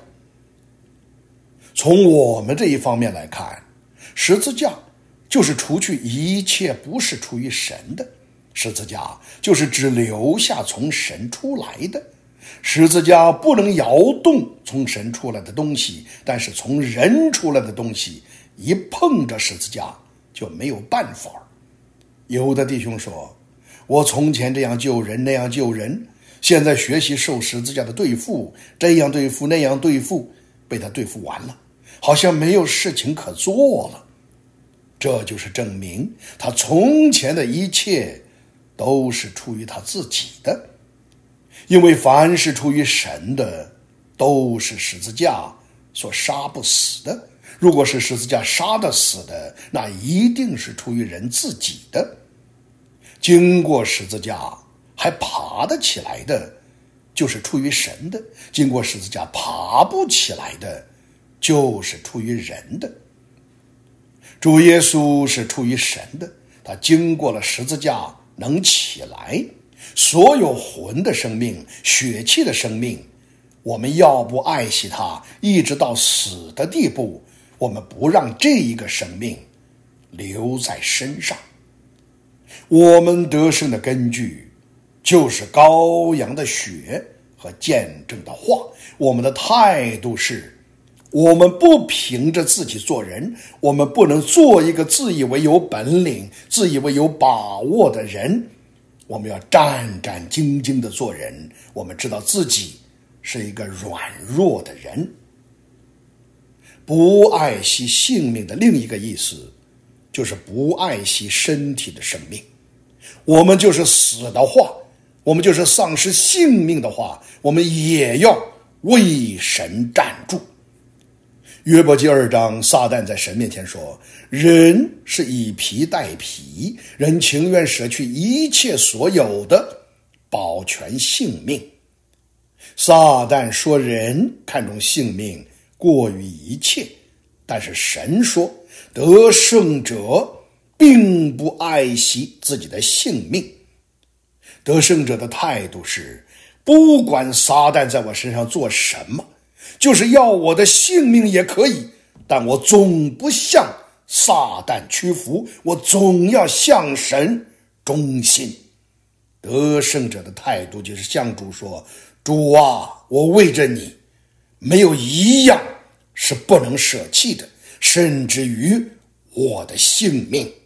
S1: 从我们这一方面来看，十字架就是除去一切不是出于神的，十字架就是只留下从神出来的。十字架不能摇动从神出来的东西，但是从人出来的东西一碰着十字架就没有办法。有的弟兄说，我从前这样救人那样救人，现在学习受十字架的对付，这样对付那样对付，被他对付完了，好像没有事情可做了。这就是证明他从前的一切都是出于他自己的。因为凡是出于神的，都是十字架所杀不死的。如果是十字架杀得死的，那一定是出于人自己的。经过十字架还爬得起来的，就是出于神的；经过十字架爬不起来的，就是出于人的。主耶稣是出于神的，他经过了十字架能起来。所有魂的生命、血气的生命，我们要不爱惜它，一直到死的地步，我们不让这一个生命留在身上。我们得胜的根据就是羔羊的血和见证的话。我们的态度是，我们不凭着自己做人，我们不能做一个自以为有本领、自以为有把握的人。我们要战战兢兢地做人，我们知道自己是一个软弱的人。不爱惜性命的另一个意思，就是不爱惜身体的生命。我们就是死的话，我们就是丧失性命的话，我们也要为神站住。约伯记二章，撒旦在神面前说，人是以皮代皮，人情愿舍去一切所有的，保全性命。撒旦说人看重性命过于一切，但是神说得胜者并不爱惜自己的性命。得胜者的态度是，不管撒旦在我身上做什么，就是要我的性命也可以，但我总不向撒旦屈服，我总要向神忠心。得胜者的态度就是向主说，主啊，我为着你，没有一样是不能舍弃的，甚至于我的性命。